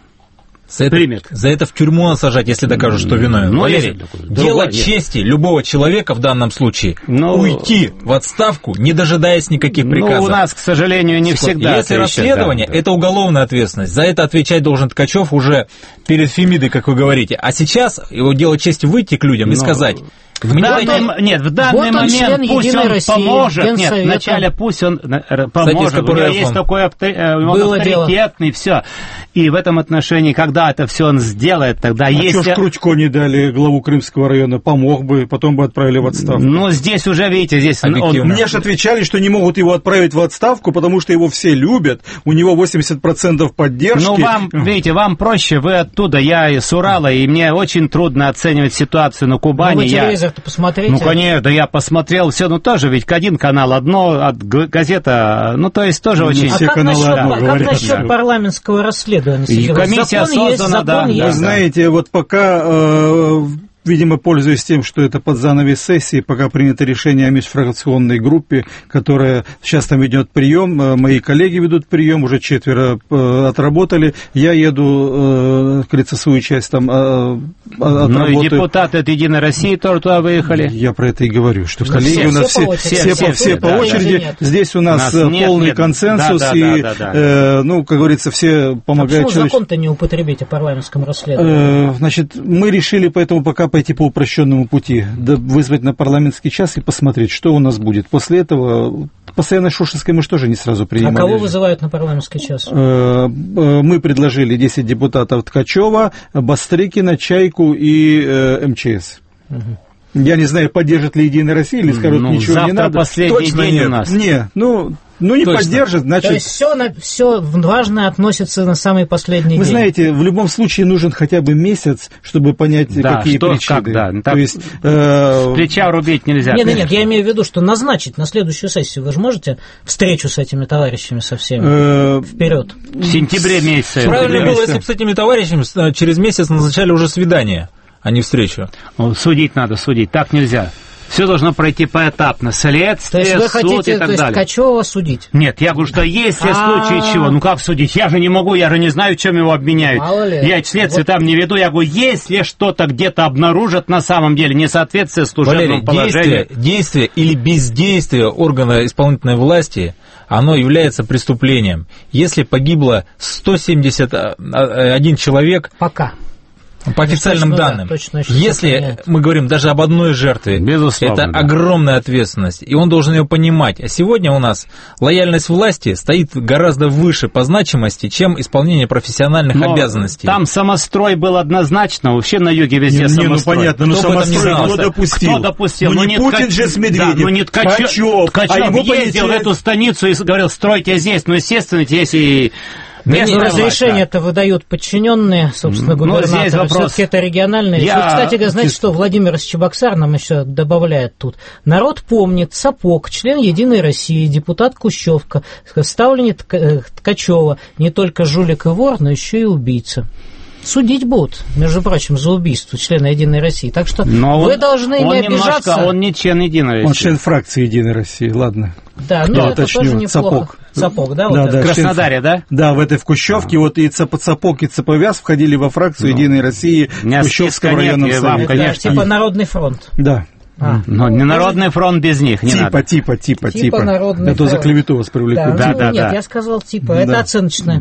За это в тюрьму насажать, если докажут, что виновен. Валерий, дело чести любого человека в данном случае уйти в отставку, не дожидаясь никаких приказов. У нас, к сожалению, не всегда. Если расследование, это уголовная ответственность. За это отвечать должен Ткачев уже перед Фемидой, как вы говорите. А сейчас его дело чести выйти к людям и сказать... В данный момент пусть он поможет. Нет, вначале пусть он поможет. У него есть такой авторитетный, все. И в этом отношении, когда это все он сделает, тогда если... что ж Крутько не дали главу Крымского района, помог бы, потом бы отправили в отставку. Здесь уже, видите, Мне же отвечали, что не могут его отправить в отставку, потому что его все любят, у него 80% поддержки. Видите, вам проще, вы оттуда, я из Урала, и мне очень трудно оценивать ситуацию на Кубани. Телевизор-то посмотрите. Конечно, я посмотрел все, тоже ведь один канал, газета, то есть тоже очень... Все каналы как насчет парламентского расследования? И комиссия создана, да. Вы знаете, пока... Видимо, пользуясь тем, что это под занавес сессии, пока принято решение о межфракционной группе, которая сейчас там ведет прием, мои коллеги ведут прием, уже 4 отработали, я еду, свою часть там отработаю. И депутаты от «Единой России» тоже туда выехали. Я про это и говорю, что коллеги у нас все по очереди. Здесь у нас полный консенсус, и, как говорится, все помогают. Почему закон-то не употребить о парламентском расследовании? Мы решили поэтому пока пойти по упрощенному пути, вызвать на парламентский час и посмотреть, что у нас будет. После этого постоянно Шушинской мы же тоже не сразу принимали. А кого вызывают на парламентский час? Мы предложили 10 депутатов: Ткачева, Бастрыкина, Чайку и МЧС. Я не знаю, поддержит ли «Единая Россия» или скажут, ничего не надо. Завтра последний день у нас. Ну, не поддержит, значит... То есть все важное относится на самый последний день. Вы знаете, в любом случае нужен хотя бы месяц, чтобы понять, какие причины. То есть, с плеча рубить нельзя. Нет, я имею в виду, что назначить на следующую сессию. Вы же можете встречу с этими товарищами со всеми? Вперед. В сентябре месяце. Правильно было, если бы с этими товарищами через месяц назначали уже свидание, а не встречу. Судить надо, судить. Так нельзя. Все должно пройти поэтапно. Следствие, то есть вы суд хотите, и так далее. Качева судить? Нет, я говорю, что если в случае чего, ну как судить? Я же не могу, я же не знаю, чем его обменяют. Мало ли. Я следствие там не веду. Я говорю, если что-то где-то обнаружат на самом деле несоответствие служебному положению. Действие или бездействие органа исполнительной власти, оно является преступлением. Если погибло 171 человек... Пока. По официальным данным, если мы говорим даже об одной жертве, это огромная ответственность, и он должен ее понимать. А сегодня у нас лояльность власти стоит гораздо выше по значимости, чем исполнение профессиональных обязанностей. Там самострой был однозначно, вообще на юге везде самострой. Ну понятно, но самострой кто допустил? Кто допустил? Ну не Путин же с Медведев, да, не Ткачев. Ткачев ездил в эту станицу и говорил, стройте здесь, ну естественно, здесь и... Разрешение-то выдают подчиненные, собственно, губернаторы. Все-таки это региональные. Кстати, знаете что, Владимир Чебоксар нам еще добавляет тут. Народ помнит, Сапог, член Единой России, депутат Кущевка, ставленник Ткачева, не только жулик и вор, но еще и убийца. Судить будут, между прочим, за убийство члена Единой России. Так что вы должны не обижаться. Он не член Единой России. Он член фракции Единой России, ладно. Да, ну это тоже неплохо. Сапог, да? Да, в Краснодаре, да? Да, в этой в Кущевке. Вот и Сапог, и Цаповяз входили во фракцию Единой России в Кущевском районном совете. Конечно. Типа Народный фронт. Да. Но не Народный фронт без них, не надо. Типа. Народный Это за клевету вас привлекут. Да, нет, я сказал типа. Это оценочное.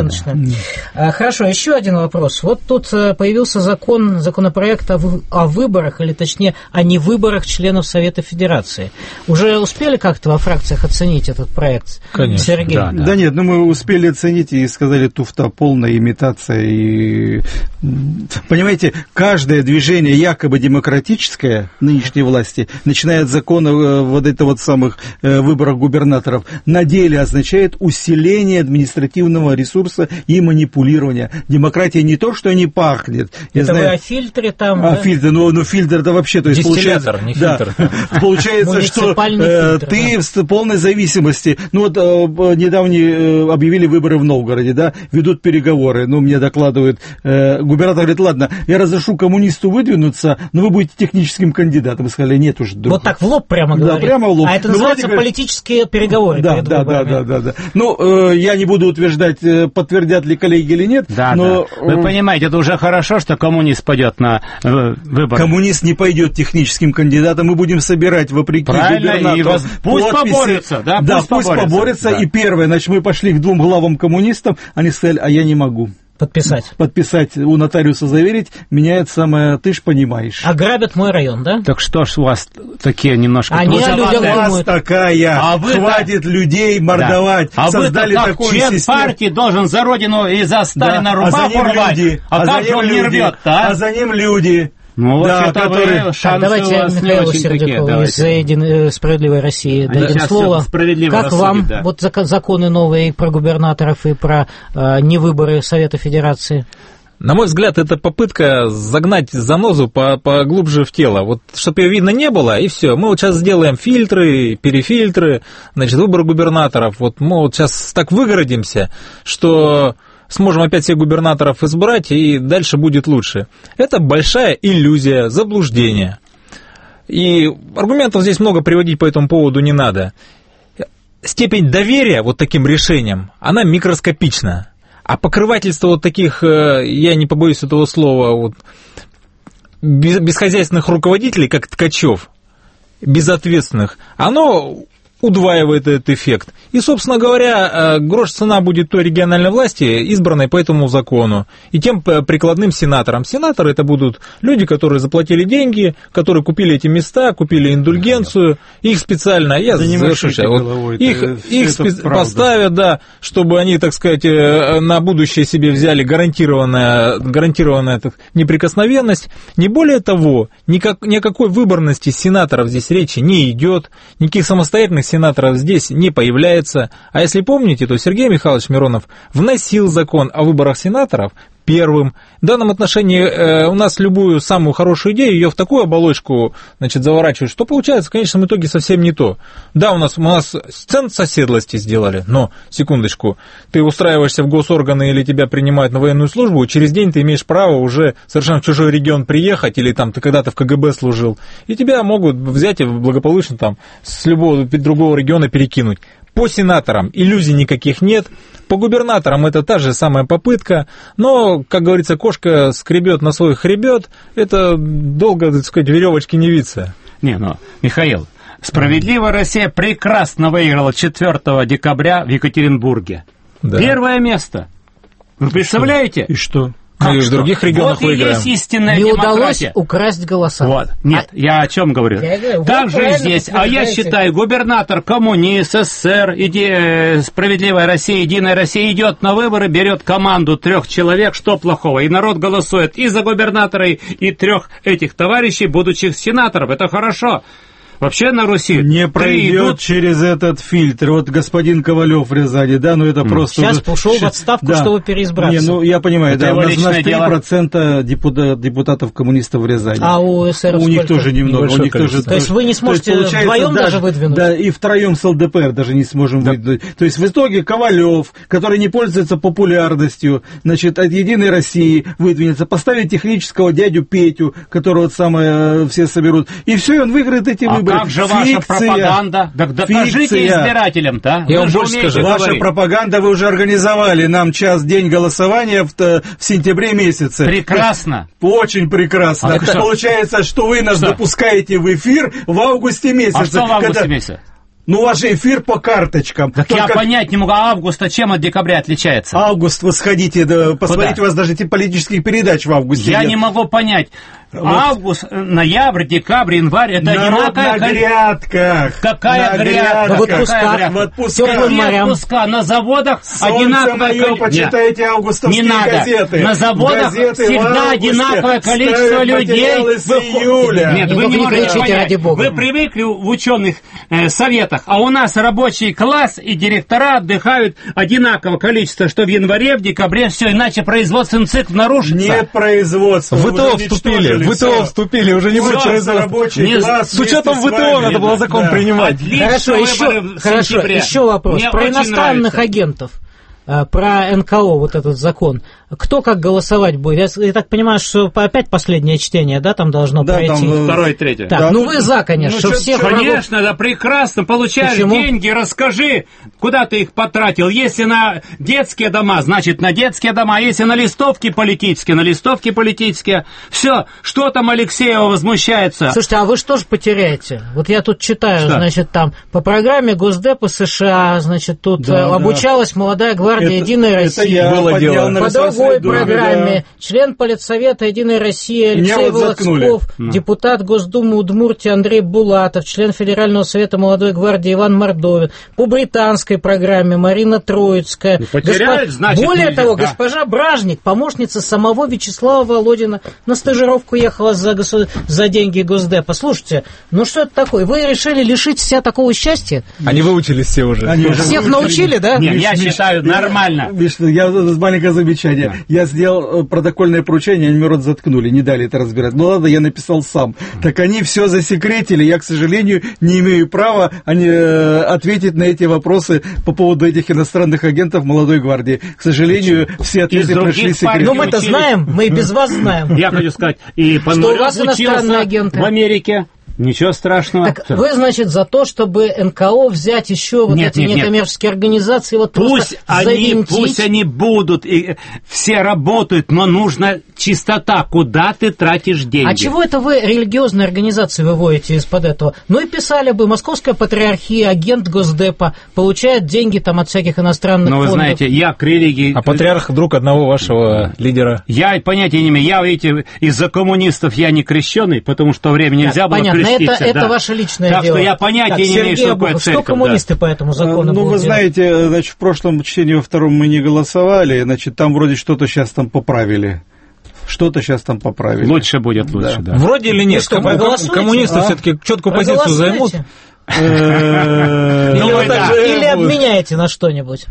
Хорошо, еще один вопрос. Вот тут появился законопроект о выборах, или точнее о невыборах членов Совета Федерации. Уже успели как-то во фракциях оценить этот проект? Конечно. Сергей? Да нет, мы успели оценить и сказали, туфта, полная имитация. И... Понимаете, каждое движение якобы демократическое нынешней власти, начиная от закона вот этого вот самых выборов губернаторов, на деле означает усиление административного ресурса и манипулирования. Демократия не то, что не пахнет. Это вы о фильтре там? Фильтр, ну фильтр это вообще, то есть дистиллятор, не фильтр. Получается, что ты в полной зависимости. Ну вот недавно объявили выборы в Новгороде, да, ведут переговоры. Ну, мне докладывают, губернатор говорит, ладно, я разрешу коммунисту выдвинуться, но вы будете техническим кандидатом. Сказали, нет уже. Вот так в лоб прямо говорит. Да, прямо в лоб. А это называется политические переговоры перед выборами. Да. Ну, я не буду утверждать, подтвердят ли коллеги или нет. Да. Вы понимаете, это уже хорошо, что коммунист пойдет на выборы. Коммунист не пойдет техническим кандидатом, мы будем собирать вопреки губернатору. Пусть поборется. Да, пусть поборется. И первое, значит, мы пошли к двум главам коммунистам, они сказали, а я не могу. Подписать, у нотариуса заверить, меня это самое, ты ж понимаешь. А грабят мой район, да? Так что ж у вас такие немножко... Они о людях думают. У вас такая, хватит людей мордовать, создали такую систему. Член партии должен за родину и за Сталина рубаху рвать, а как же он не рвет-то, а? А за ним люди... Ну, да, вот которые... Давайте Михаилу Сердюкову из «Справедливой России» дадим слово. Как вам вот законы новые про губернаторов и про невыборы Совета Федерации? На мой взгляд, это попытка загнать занозу поглубже в тело. Вот, чтобы ее видно не было, и все. Мы вот сейчас сделаем фильтры, перефильтры, значит, выборы губернаторов. Вот мы вот сейчас так выгородимся, что... сможем опять всех губернаторов избрать, и дальше будет лучше. Это большая иллюзия, заблуждение. И аргументов здесь много приводить по этому поводу не надо. Степень доверия вот таким решениям, она микроскопична. А покрывательство вот таких, я не побоюсь этого слова, вот, бесхозяйственных руководителей, как Ткачев, безответственных, оно... удваивает этот эффект. И, собственно говоря, грош цена будет той региональной власти, избранной по этому закону, и тем прикладным сенаторам. Сенаторы это будут люди, которые заплатили деньги, которые купили эти места, купили индульгенцию, их специально, их поставят, да, чтобы они, так сказать, на будущее себе взяли гарантированная неприкосновенность. Не более того, ни о какой выборности сенаторов здесь речи не идет, никаких самостоятельных сенаторов здесь не появляется. А если помните, то Сергей Михайлович Миронов вносил закон о выборах сенаторов первым. В данном отношении у нас любую самую хорошую идею, ее в такую оболочку, значит, заворачивают, что получается в конечном итоге совсем не то. Да, у нас центр соседлости сделали, но, секундочку, ты устраиваешься в госорганы или тебя принимают на военную службу, через день ты имеешь право уже совершенно в чужой регион приехать, или там ты когда-то в КГБ служил, и тебя могут взять и благополучно там с любого другого региона перекинуть. По сенаторам иллюзий никаких нет, по губернаторам это та же самая попытка, но, как говорится, кошка скребет на свой хребет, это долго, так сказать, веревочки не виться. Не, ну, Михаил, «Справедливая Россия» прекрасно выиграла 4 декабря в Екатеринбурге. Да. Первое место. Вы представляете? И что? Мы и в других регионах вот выиграем. Вот и есть истинная не демократия. удалось украсть голоса. Вот. Нет, я о чем говорю? Так же здесь. А я считаю, губернатор, коммунист, СССР, «Справедливая Россия», «Единая Россия» идет на выборы, берет команду 3 человек, что плохого? И народ голосует и за губернатора, и 3 этих товарищей, будущих сенаторов. Это хорошо. Вообще на Руси не пройдет через этот фильтр. Вот господин Ковалев в Рязани, да, ну это просто... Сейчас ушел в отставку, да, чтобы переизбраться. Не, ну я понимаю, это да, у нас 3% депутатов-коммунистов в Рязани. А у СССР у них тоже немного. У них тоже, то есть вы не сможете вдвоем даже выдвинуть? Да, и втроем с ЛДПР даже не сможем выдвинуть. То есть в итоге Ковалев, который не пользуется популярностью, значит, от «Единой России» выдвинется, поставит технического дядю Петю, которого самое все соберут, и все, он выиграет эти выборы. Как же ваша пропаганда? Так докажите избирателям-то. Я вам больше скажу. Ваша пропаганда вы уже организовали нам день голосования в сентябре месяце. Прекрасно. Очень прекрасно. Это получается, что вы нас допускаете в эфир в августе месяце. А что в августе месяце? Ну, у вас же эфир по карточкам. Так только... я понять не могу, а август чем от декабря отличается? Август, вы сходите, да, посмотрите, у вас даже политических передач в августе я нет. не могу понять. Вот. Август, ноябрь, декабрь, январь, это одинаковая... на грядках. Какая грядка? В отпусках. Какие отпуска? На заводах одинаковое... Почитайте августовские газеты. На заводах всегда одинаковое количество людей. Нет, вы не кричите, ради бога. Вы привыкли в ученых советах, а у нас рабочий класс и директора отдыхают одинаковое количество, что в январе, в декабре, все, иначе производственный цикл нарушится. Нет производства. В ИТО вступили. В ИТО вступили, уже не будет рабочий класс. С учетом ВТО надо было закон принимать. Хорошо, еще вопрос. Про иностранных агентов. Про НКО, вот этот закон. Кто как голосовать будет? Я так понимаю, что опять последнее чтение, да, там должно пройти? Там 2 и 3. Так, да, ну вы за, конечно. Ну, всех конечно, да, прекрасно. Получаешь деньги, расскажи, куда ты их потратил. Если на детские дома, значит на детские дома. Если на листовки политические, на листовки политические. Все, что там Алексеева возмущается? Слушайте, а вы что же потеряете? Вот я тут читаю, значит, там по программе Госдепа США, значит, тут обучалась молодая гвардия «Единой России». Было дело. По другой программе член Политсовета «Единой России» Алексей Володсков, депутат Госдумы Удмуртии Андрей Булатов, член Федерального совета молодой гвардии Иван Мордовин. По британской программе Марина Троицкая. Более того, госпожа Бражник, помощница самого Вячеслава Володина, на стажировку ехала за деньги Госдепа. Слушайте, ну что это такое? Вы решили лишить себя такого счастья? Они выучились все уже. Всех научили, да? Нет, я считаю, нормально. Я маленькое замечание. Да. Я сделал протокольное поручение, они мне рот заткнули, не дали это разбирать. Ну ладно, я написал сам. Так они все засекретили. Я, к сожалению, не имею права ответить на эти вопросы по поводу этих иностранных агентов молодой гвардии. К сожалению, все ответы прошли секретно. Ну мы-то знаем, мы и без вас знаем. Я хочу сказать, и что у вас иностранные агенты в Америке. Ничего страшного. Так вы, значит, за то, чтобы НКО взять еще вот эти некоммерческие организации, вот просто завинтить? Пусть они будут, и все работают, но нужна чистота. Куда ты тратишь деньги? А чего это вы религиозные организации выводите из-под этого? Ну и писали бы, Московская патриархия, агент Госдепа, получает деньги там от всяких иностранных фондов. Ну, вы знаете, я к религии... А патриарх друг одного вашего лидера? Я понятия не имею. Я, видите, из-за коммунистов я не крещеный, потому что время нельзя было креститься. Это ваше личное так дело. Так что я понятия не имею, что такое церковь. Что коммунисты по этому закону Ну, вы знаете, значит, в прошлом чтении во втором мы не голосовали, значит, там вроде что-то сейчас там поправили. Что-то сейчас там поправили. Лучше будет, лучше, да. Вроде или нет? Что, коммунисты все-таки четкую позицию займут. меняете на что-нибудь?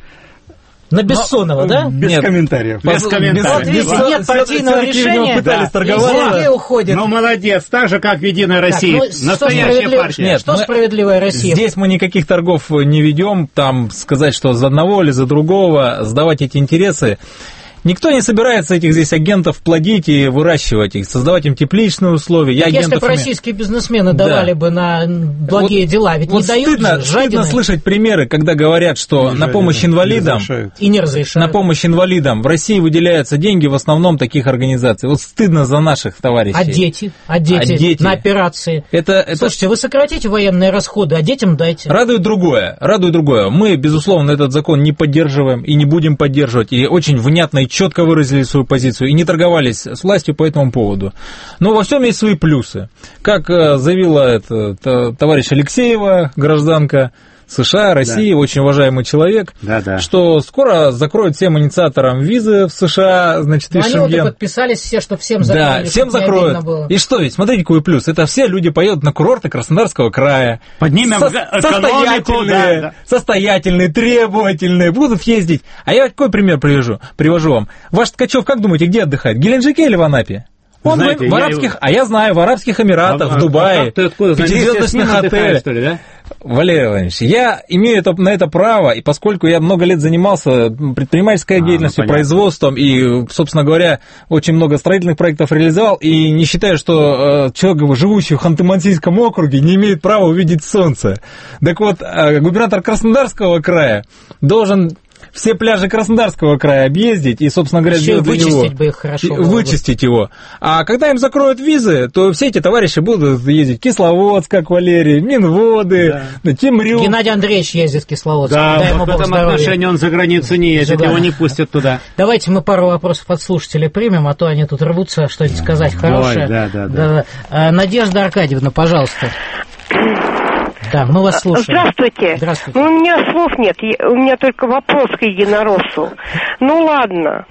На Бессонова, да? Без комментариев. Без комментариев. Вот видите, нет партийного решения, Сергей уходит. Ну, молодец, так же, как в «Единой России». Настоящая партия. Нет, что справедливая Россия? Здесь мы никаких торгов не ведем, там сказать, что за одного или за другого, сдавать эти интересы. Никто не собирается этих здесь агентов плодить и выращивать их, создавать им тепличные условия. Если бы российские бизнесмены давали бы на благие дела, ведь не дают же, стыдно слышать примеры, когда говорят, что на помощь инвалидам и не разрешают. На помощь инвалидам в России выделяются деньги в основном таких организаций. Вот стыдно за наших товарищей. А дети на операции? Слушайте, вы сократите военные расходы, а детям дайте. Радует другое. Мы, безусловно, этот закон не поддерживаем и не будем поддерживать. И очень внятно и четко выразили свою позицию и не торговались с властью по этому поводу. Но во всем есть свои плюсы. Как заявила товарищ Алексеева, гражданка США, России, очень уважаемый человек, что скоро закроют всем инициаторам визы в США, значит, и Шенген. Они вот подписались все, что всем закроют. Да, всем закроют. И что ведь, смотрите, какой плюс. Это все люди поедут на курорты Краснодарского края. Поднимем экономику. Состоятельные, требовательные, будут ездить. А я какой пример привожу вам. Ваш Ткачев, как думаете, где отдыхает? В Геленджике или в Анапе? Он знаете, в арабских, я знаю, в Арабских Эмиратах, в Дубае, в пятизвездочных отелях. Да? Валерий Иванович, я имею на это право, и поскольку я много лет занимался предпринимательской деятельностью, производством, и, собственно говоря, очень много строительных проектов реализовал, и не считаю, что человек, живущий в Ханты-Мансийском округе, не имеет права увидеть солнце. Так вот, губернатор Краснодарского края должен все пляжи Краснодарского края объездить и, собственно говоря, сделать для него. Вычистить бы их хорошо. Вычистить его. А когда им закроют визы, то все эти товарищи будут ездить в Кисловодск, как Валерий, Минводы, Темрюк. Геннадий Андреевич ездит в Кисловодск. Да, в этом отношении он за границу не ездит, его не пустят туда. Давайте мы пару вопросов от слушателей примем, а то они тут рвутся что-нибудь сказать хорошее. Да. Надежда Аркадьевна, пожалуйста. Да, мы вас слушаем. Здравствуйте. У меня слов нет, у меня только вопрос к единороссу. Ну ладно,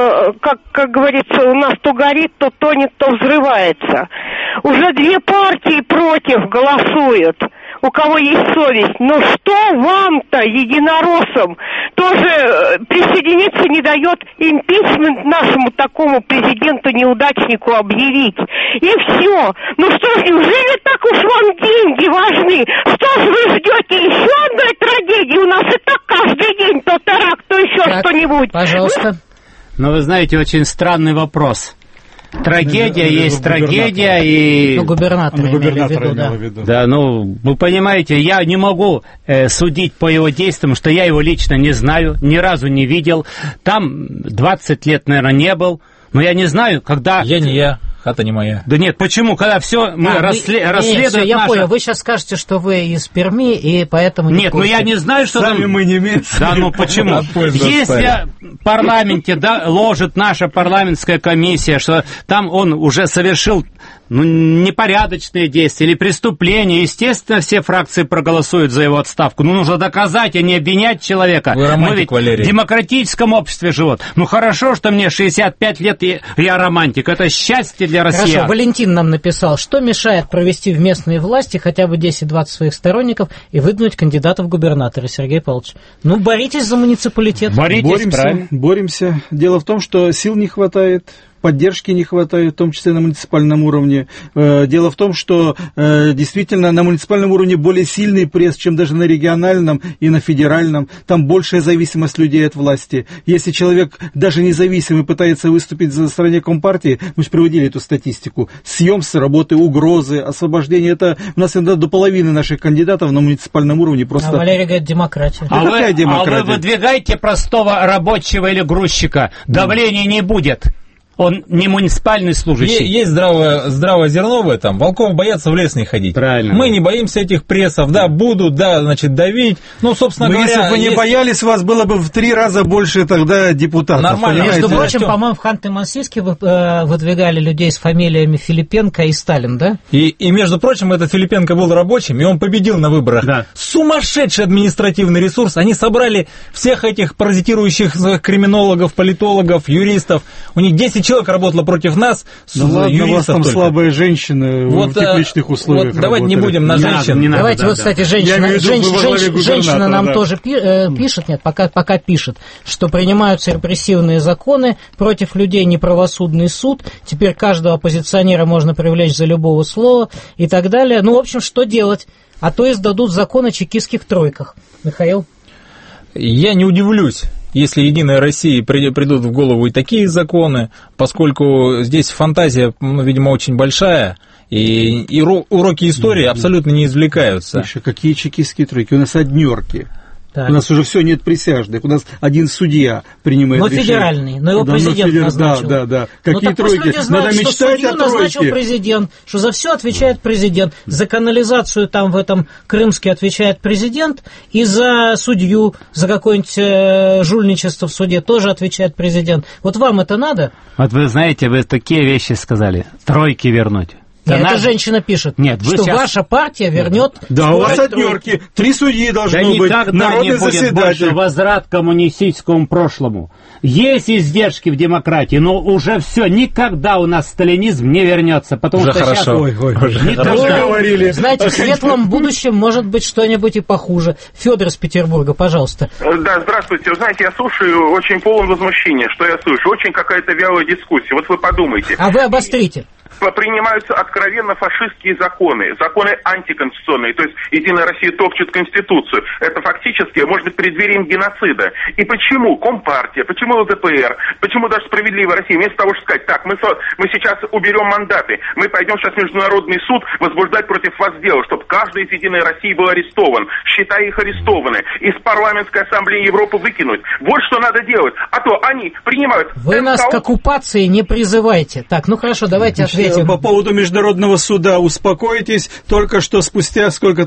как говорится, у нас то горит, то тонет, то взрывается. Уже 2 партии против голосуют, у кого есть совесть. Но что вам-то, единороссам, тоже присоединиться не дает импичмент нашему такому президенту-неудачнику объявить? И все. Ну что ж, неужели так уж вам деньги важны? Что ж вы ждете еще одной трагедии? У нас и так каждый день то теракт, то еще что-нибудь. Пожалуйста. Но вы знаете, очень странный вопрос. Трагедия есть трагедия, и... Губернатор имел в виду. Да, вы понимаете, я не могу судить по его действиям, что я его лично не знаю, ни разу не видел. Там 20 лет, наверное, не был. Но я не знаю, когда... Я не я. Хата не моя. Да нет, почему? Когда все мы расследуем... Я понял, вы сейчас скажете, что вы из Перми, и поэтому... Нет, я не знаю, что сами там... мы не местные. Да, почему? Если в парламенте ложит наша парламентская комиссия, что там он уже совершил непорядочные действия или преступления, естественно, все фракции проголосуют за его отставку. Нужно доказать, а не обвинять человека. Вы романтик, мы ведь Валерий. в демократическом обществе живут. Хорошо, что мне 65 лет, и я романтик. Это счастье для россиян. Хорошо, Валентин нам написал, что мешает провести в местные власти хотя бы 10-20 своих сторонников и выдвинуть кандидата в губернаторы, Сергей Павлович. Боритесь за муниципалитет. Боремся. Дело в том, что сил не хватает, поддержки не хватает, в том числе на муниципальном уровне. Дело в том, что действительно на муниципальном уровне более сильный пресс, чем даже на региональном и на федеральном. Там большая зависимость людей от власти. Если человек даже независимый пытается выступить за стороне Компартии, мы же приводили эту статистику, съем с работы, угрозы, освобождение, это у нас иногда до половины наших кандидатов на муниципальном уровне просто... А Валерий говорит, демократия. А вы выдвигаете простого рабочего или грузчика, давления не будет. Он не муниципальный служащий. Есть здравое зерно в этом. Волков боятся в лес не ходить. Правильно. Мы не боимся этих прессов. Будут, давить. Собственно говоря... Если бы вы не боялись, у вас было бы в 3 раза больше тогда депутатов. Нормально. Между прочим, по-моему, в Ханты-Мансийске выдвигали людей с фамилиями Филипенко и Сталин, да? И между прочим, этот Филипенко был рабочим, и он победил на выборах. Да. Сумасшедший административный ресурс. Они собрали всех этих паразитирующих криминологов, политологов, юристов. У них 10 человек работало против нас, да ладно, у вас там только. Слабые женщины вот, в тепличных условиях. Вот давайте не будем на женщин. Не надо, давайте, вот, кстати, женщина нам тоже пишет, нет, пока пишет, что принимаются репрессивные законы против людей, неправосудный суд, теперь каждого оппозиционера можно привлечь за любого слова и так далее. Ну, в общем, что делать? А то издадут закон о чекистских тройках. Михаил? Я не удивлюсь, если Единой России придут в голову и такие законы, поскольку здесь фантазия, видимо, очень большая, и уроки истории абсолютно не извлекаются. Миша, какие чекистские тройки? У нас однерки. Так. У нас уже все нет присяжных, у нас один судья принимает решение. Но федеральный, но его президент назначил. Да. Какие но тройки? Люди знают, Надо мечтать что судью о тройке. Назначил президент, что за все отвечает президент. За канализацию там в этом Крымске отвечает президент, и за судью, за какое-нибудь жульничество в суде тоже отвечает президент. Вот вам это надо? Вот вы знаете, вы такие вещи сказали. Тройки вернуть. Нет, эта женщина пишет, что сейчас... ваша партия вернет... Да, у вас однерки. 3 судьи должно быть. Никогда народный не будет заседатель. Больше возврат к коммунистическому прошлому. Есть издержки в демократии, но уже все, никогда у нас сталинизм не вернется, потому уже что хорошо. сейчас... Не то, что говорили. Знаете, в светлом будущем может быть что-нибудь и похуже. Федор из Петербурга, пожалуйста. Да, здравствуйте. Вы знаете, я слушаю очень полон возмущения, что я слышу. Очень какая-то вялая дискуссия. Вот вы подумайте. А вы обострите. Принимаются откровенно фашистские законы антиконституционные, то есть Единая Россия топчет Конституцию. Это фактически, может быть, преддверием геноцида. И почему Компартия, почему ЛДПР, почему даже Справедливая Россия, вместо того, чтобы сказать, так, мы сейчас уберем мандаты, мы пойдем сейчас в Международный суд возбуждать против вас дело, чтобы каждый из Единой России был арестован, считая их арестованы, из Парламентской Ассамблеи Европы выкинуть. Вот что надо делать. А то они принимают... Вы нас к оккупации не призывайте. Так, ну хорошо, давайте ответим. По поводу Международного суда успокойтесь. Только что спустя,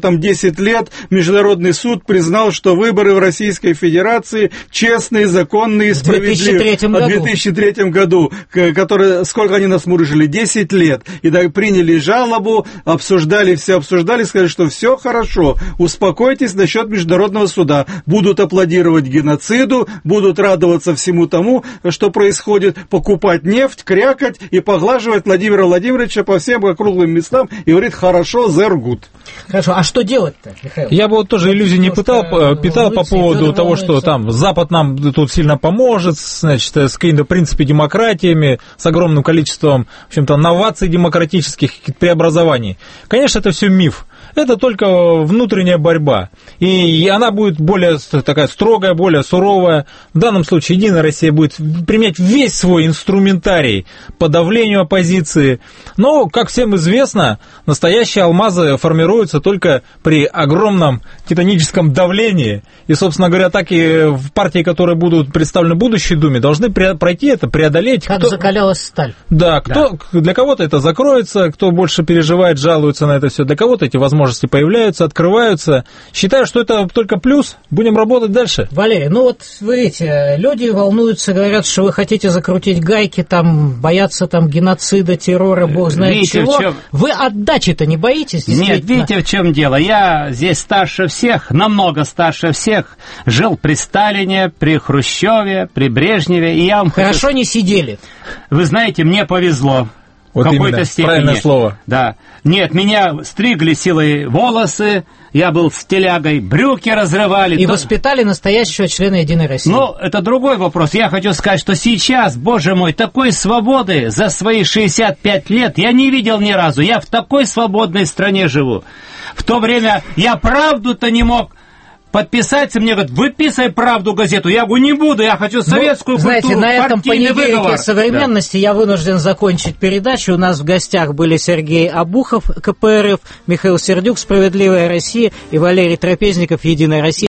10 лет, Международный суд признал, что выборы в Российской Федерации честные, законные и справедливые. В 2003 году. Сколько они нас мурыжили? 10 лет. И так приняли жалобу, обсуждали, сказали, что все хорошо. Успокойтесь насчет Международного суда. Будут аплодировать геноциду, будут радоваться всему тому, что происходит, покупать нефть, крякать и поглаживать Владимира Владимировича по всем округлым местам и говорит, хорошо, they're good. Хорошо, а что делать-то, Михаил? Я бы вот тоже иллюзий не питал по поводу того, что там Запад нам тут сильно поможет, значит, с какими-то, в принципе, демократиями, с огромным количеством, в общем-то, новаций демократических, преобразований. Конечно, это все миф. Это только внутренняя борьба. И она будет более такая строгая, более суровая. В данном случае Единая Россия будет применять весь свой инструментарий по давлению оппозиции. Но, как всем известно, настоящие алмазы формируются только при огромном титаническом давлении. И, собственно говоря, так и в партии, которые будут представлены в будущей Думе, должны пройти это, преодолеть. Как закалялась сталь. Да, для кого-то это закроется, кто больше переживает, жалуется на это все. Для кого-то эти возможности появляются, открываются. Считаю, что это только плюс. Будем работать дальше. Валерий, ну вот, вы видите, люди волнуются, говорят, что вы хотите закрутить гайки, там, боятся там геноцида, террора, бог знает видите, чего. Вы отдачи-то не боитесь? Нет, видите, в чем дело. Я здесь старше всех, намного старше всех. Жил при Сталине, при Хрущеве, при Брежневе. И я вам хорошо не сидели. Вы знаете, мне повезло. Вот в какой-то степени. Правильное слово. Да. Нет, меня стригли силой волосы, я был с телягой, брюки разрывали. И воспитали настоящего члена Единой России. Ну, это другой вопрос. Я хочу сказать, что сейчас, боже мой, такой свободы за свои 65 лет я не видел ни разу. Я в такой свободной стране живу. В то время я правду-то не мог подписаться, мне говорят, выписывай «Правду» газету. Я говорю, не буду, я хочу советскую культуру, знаете, на этом понедельнике современности я вынужден закончить передачу. У нас в гостях были Сергей Обухов, КПРФ, Михаил Сердюк, «Справедливая Россия» и Валерий Трапезников, «Единая Россия».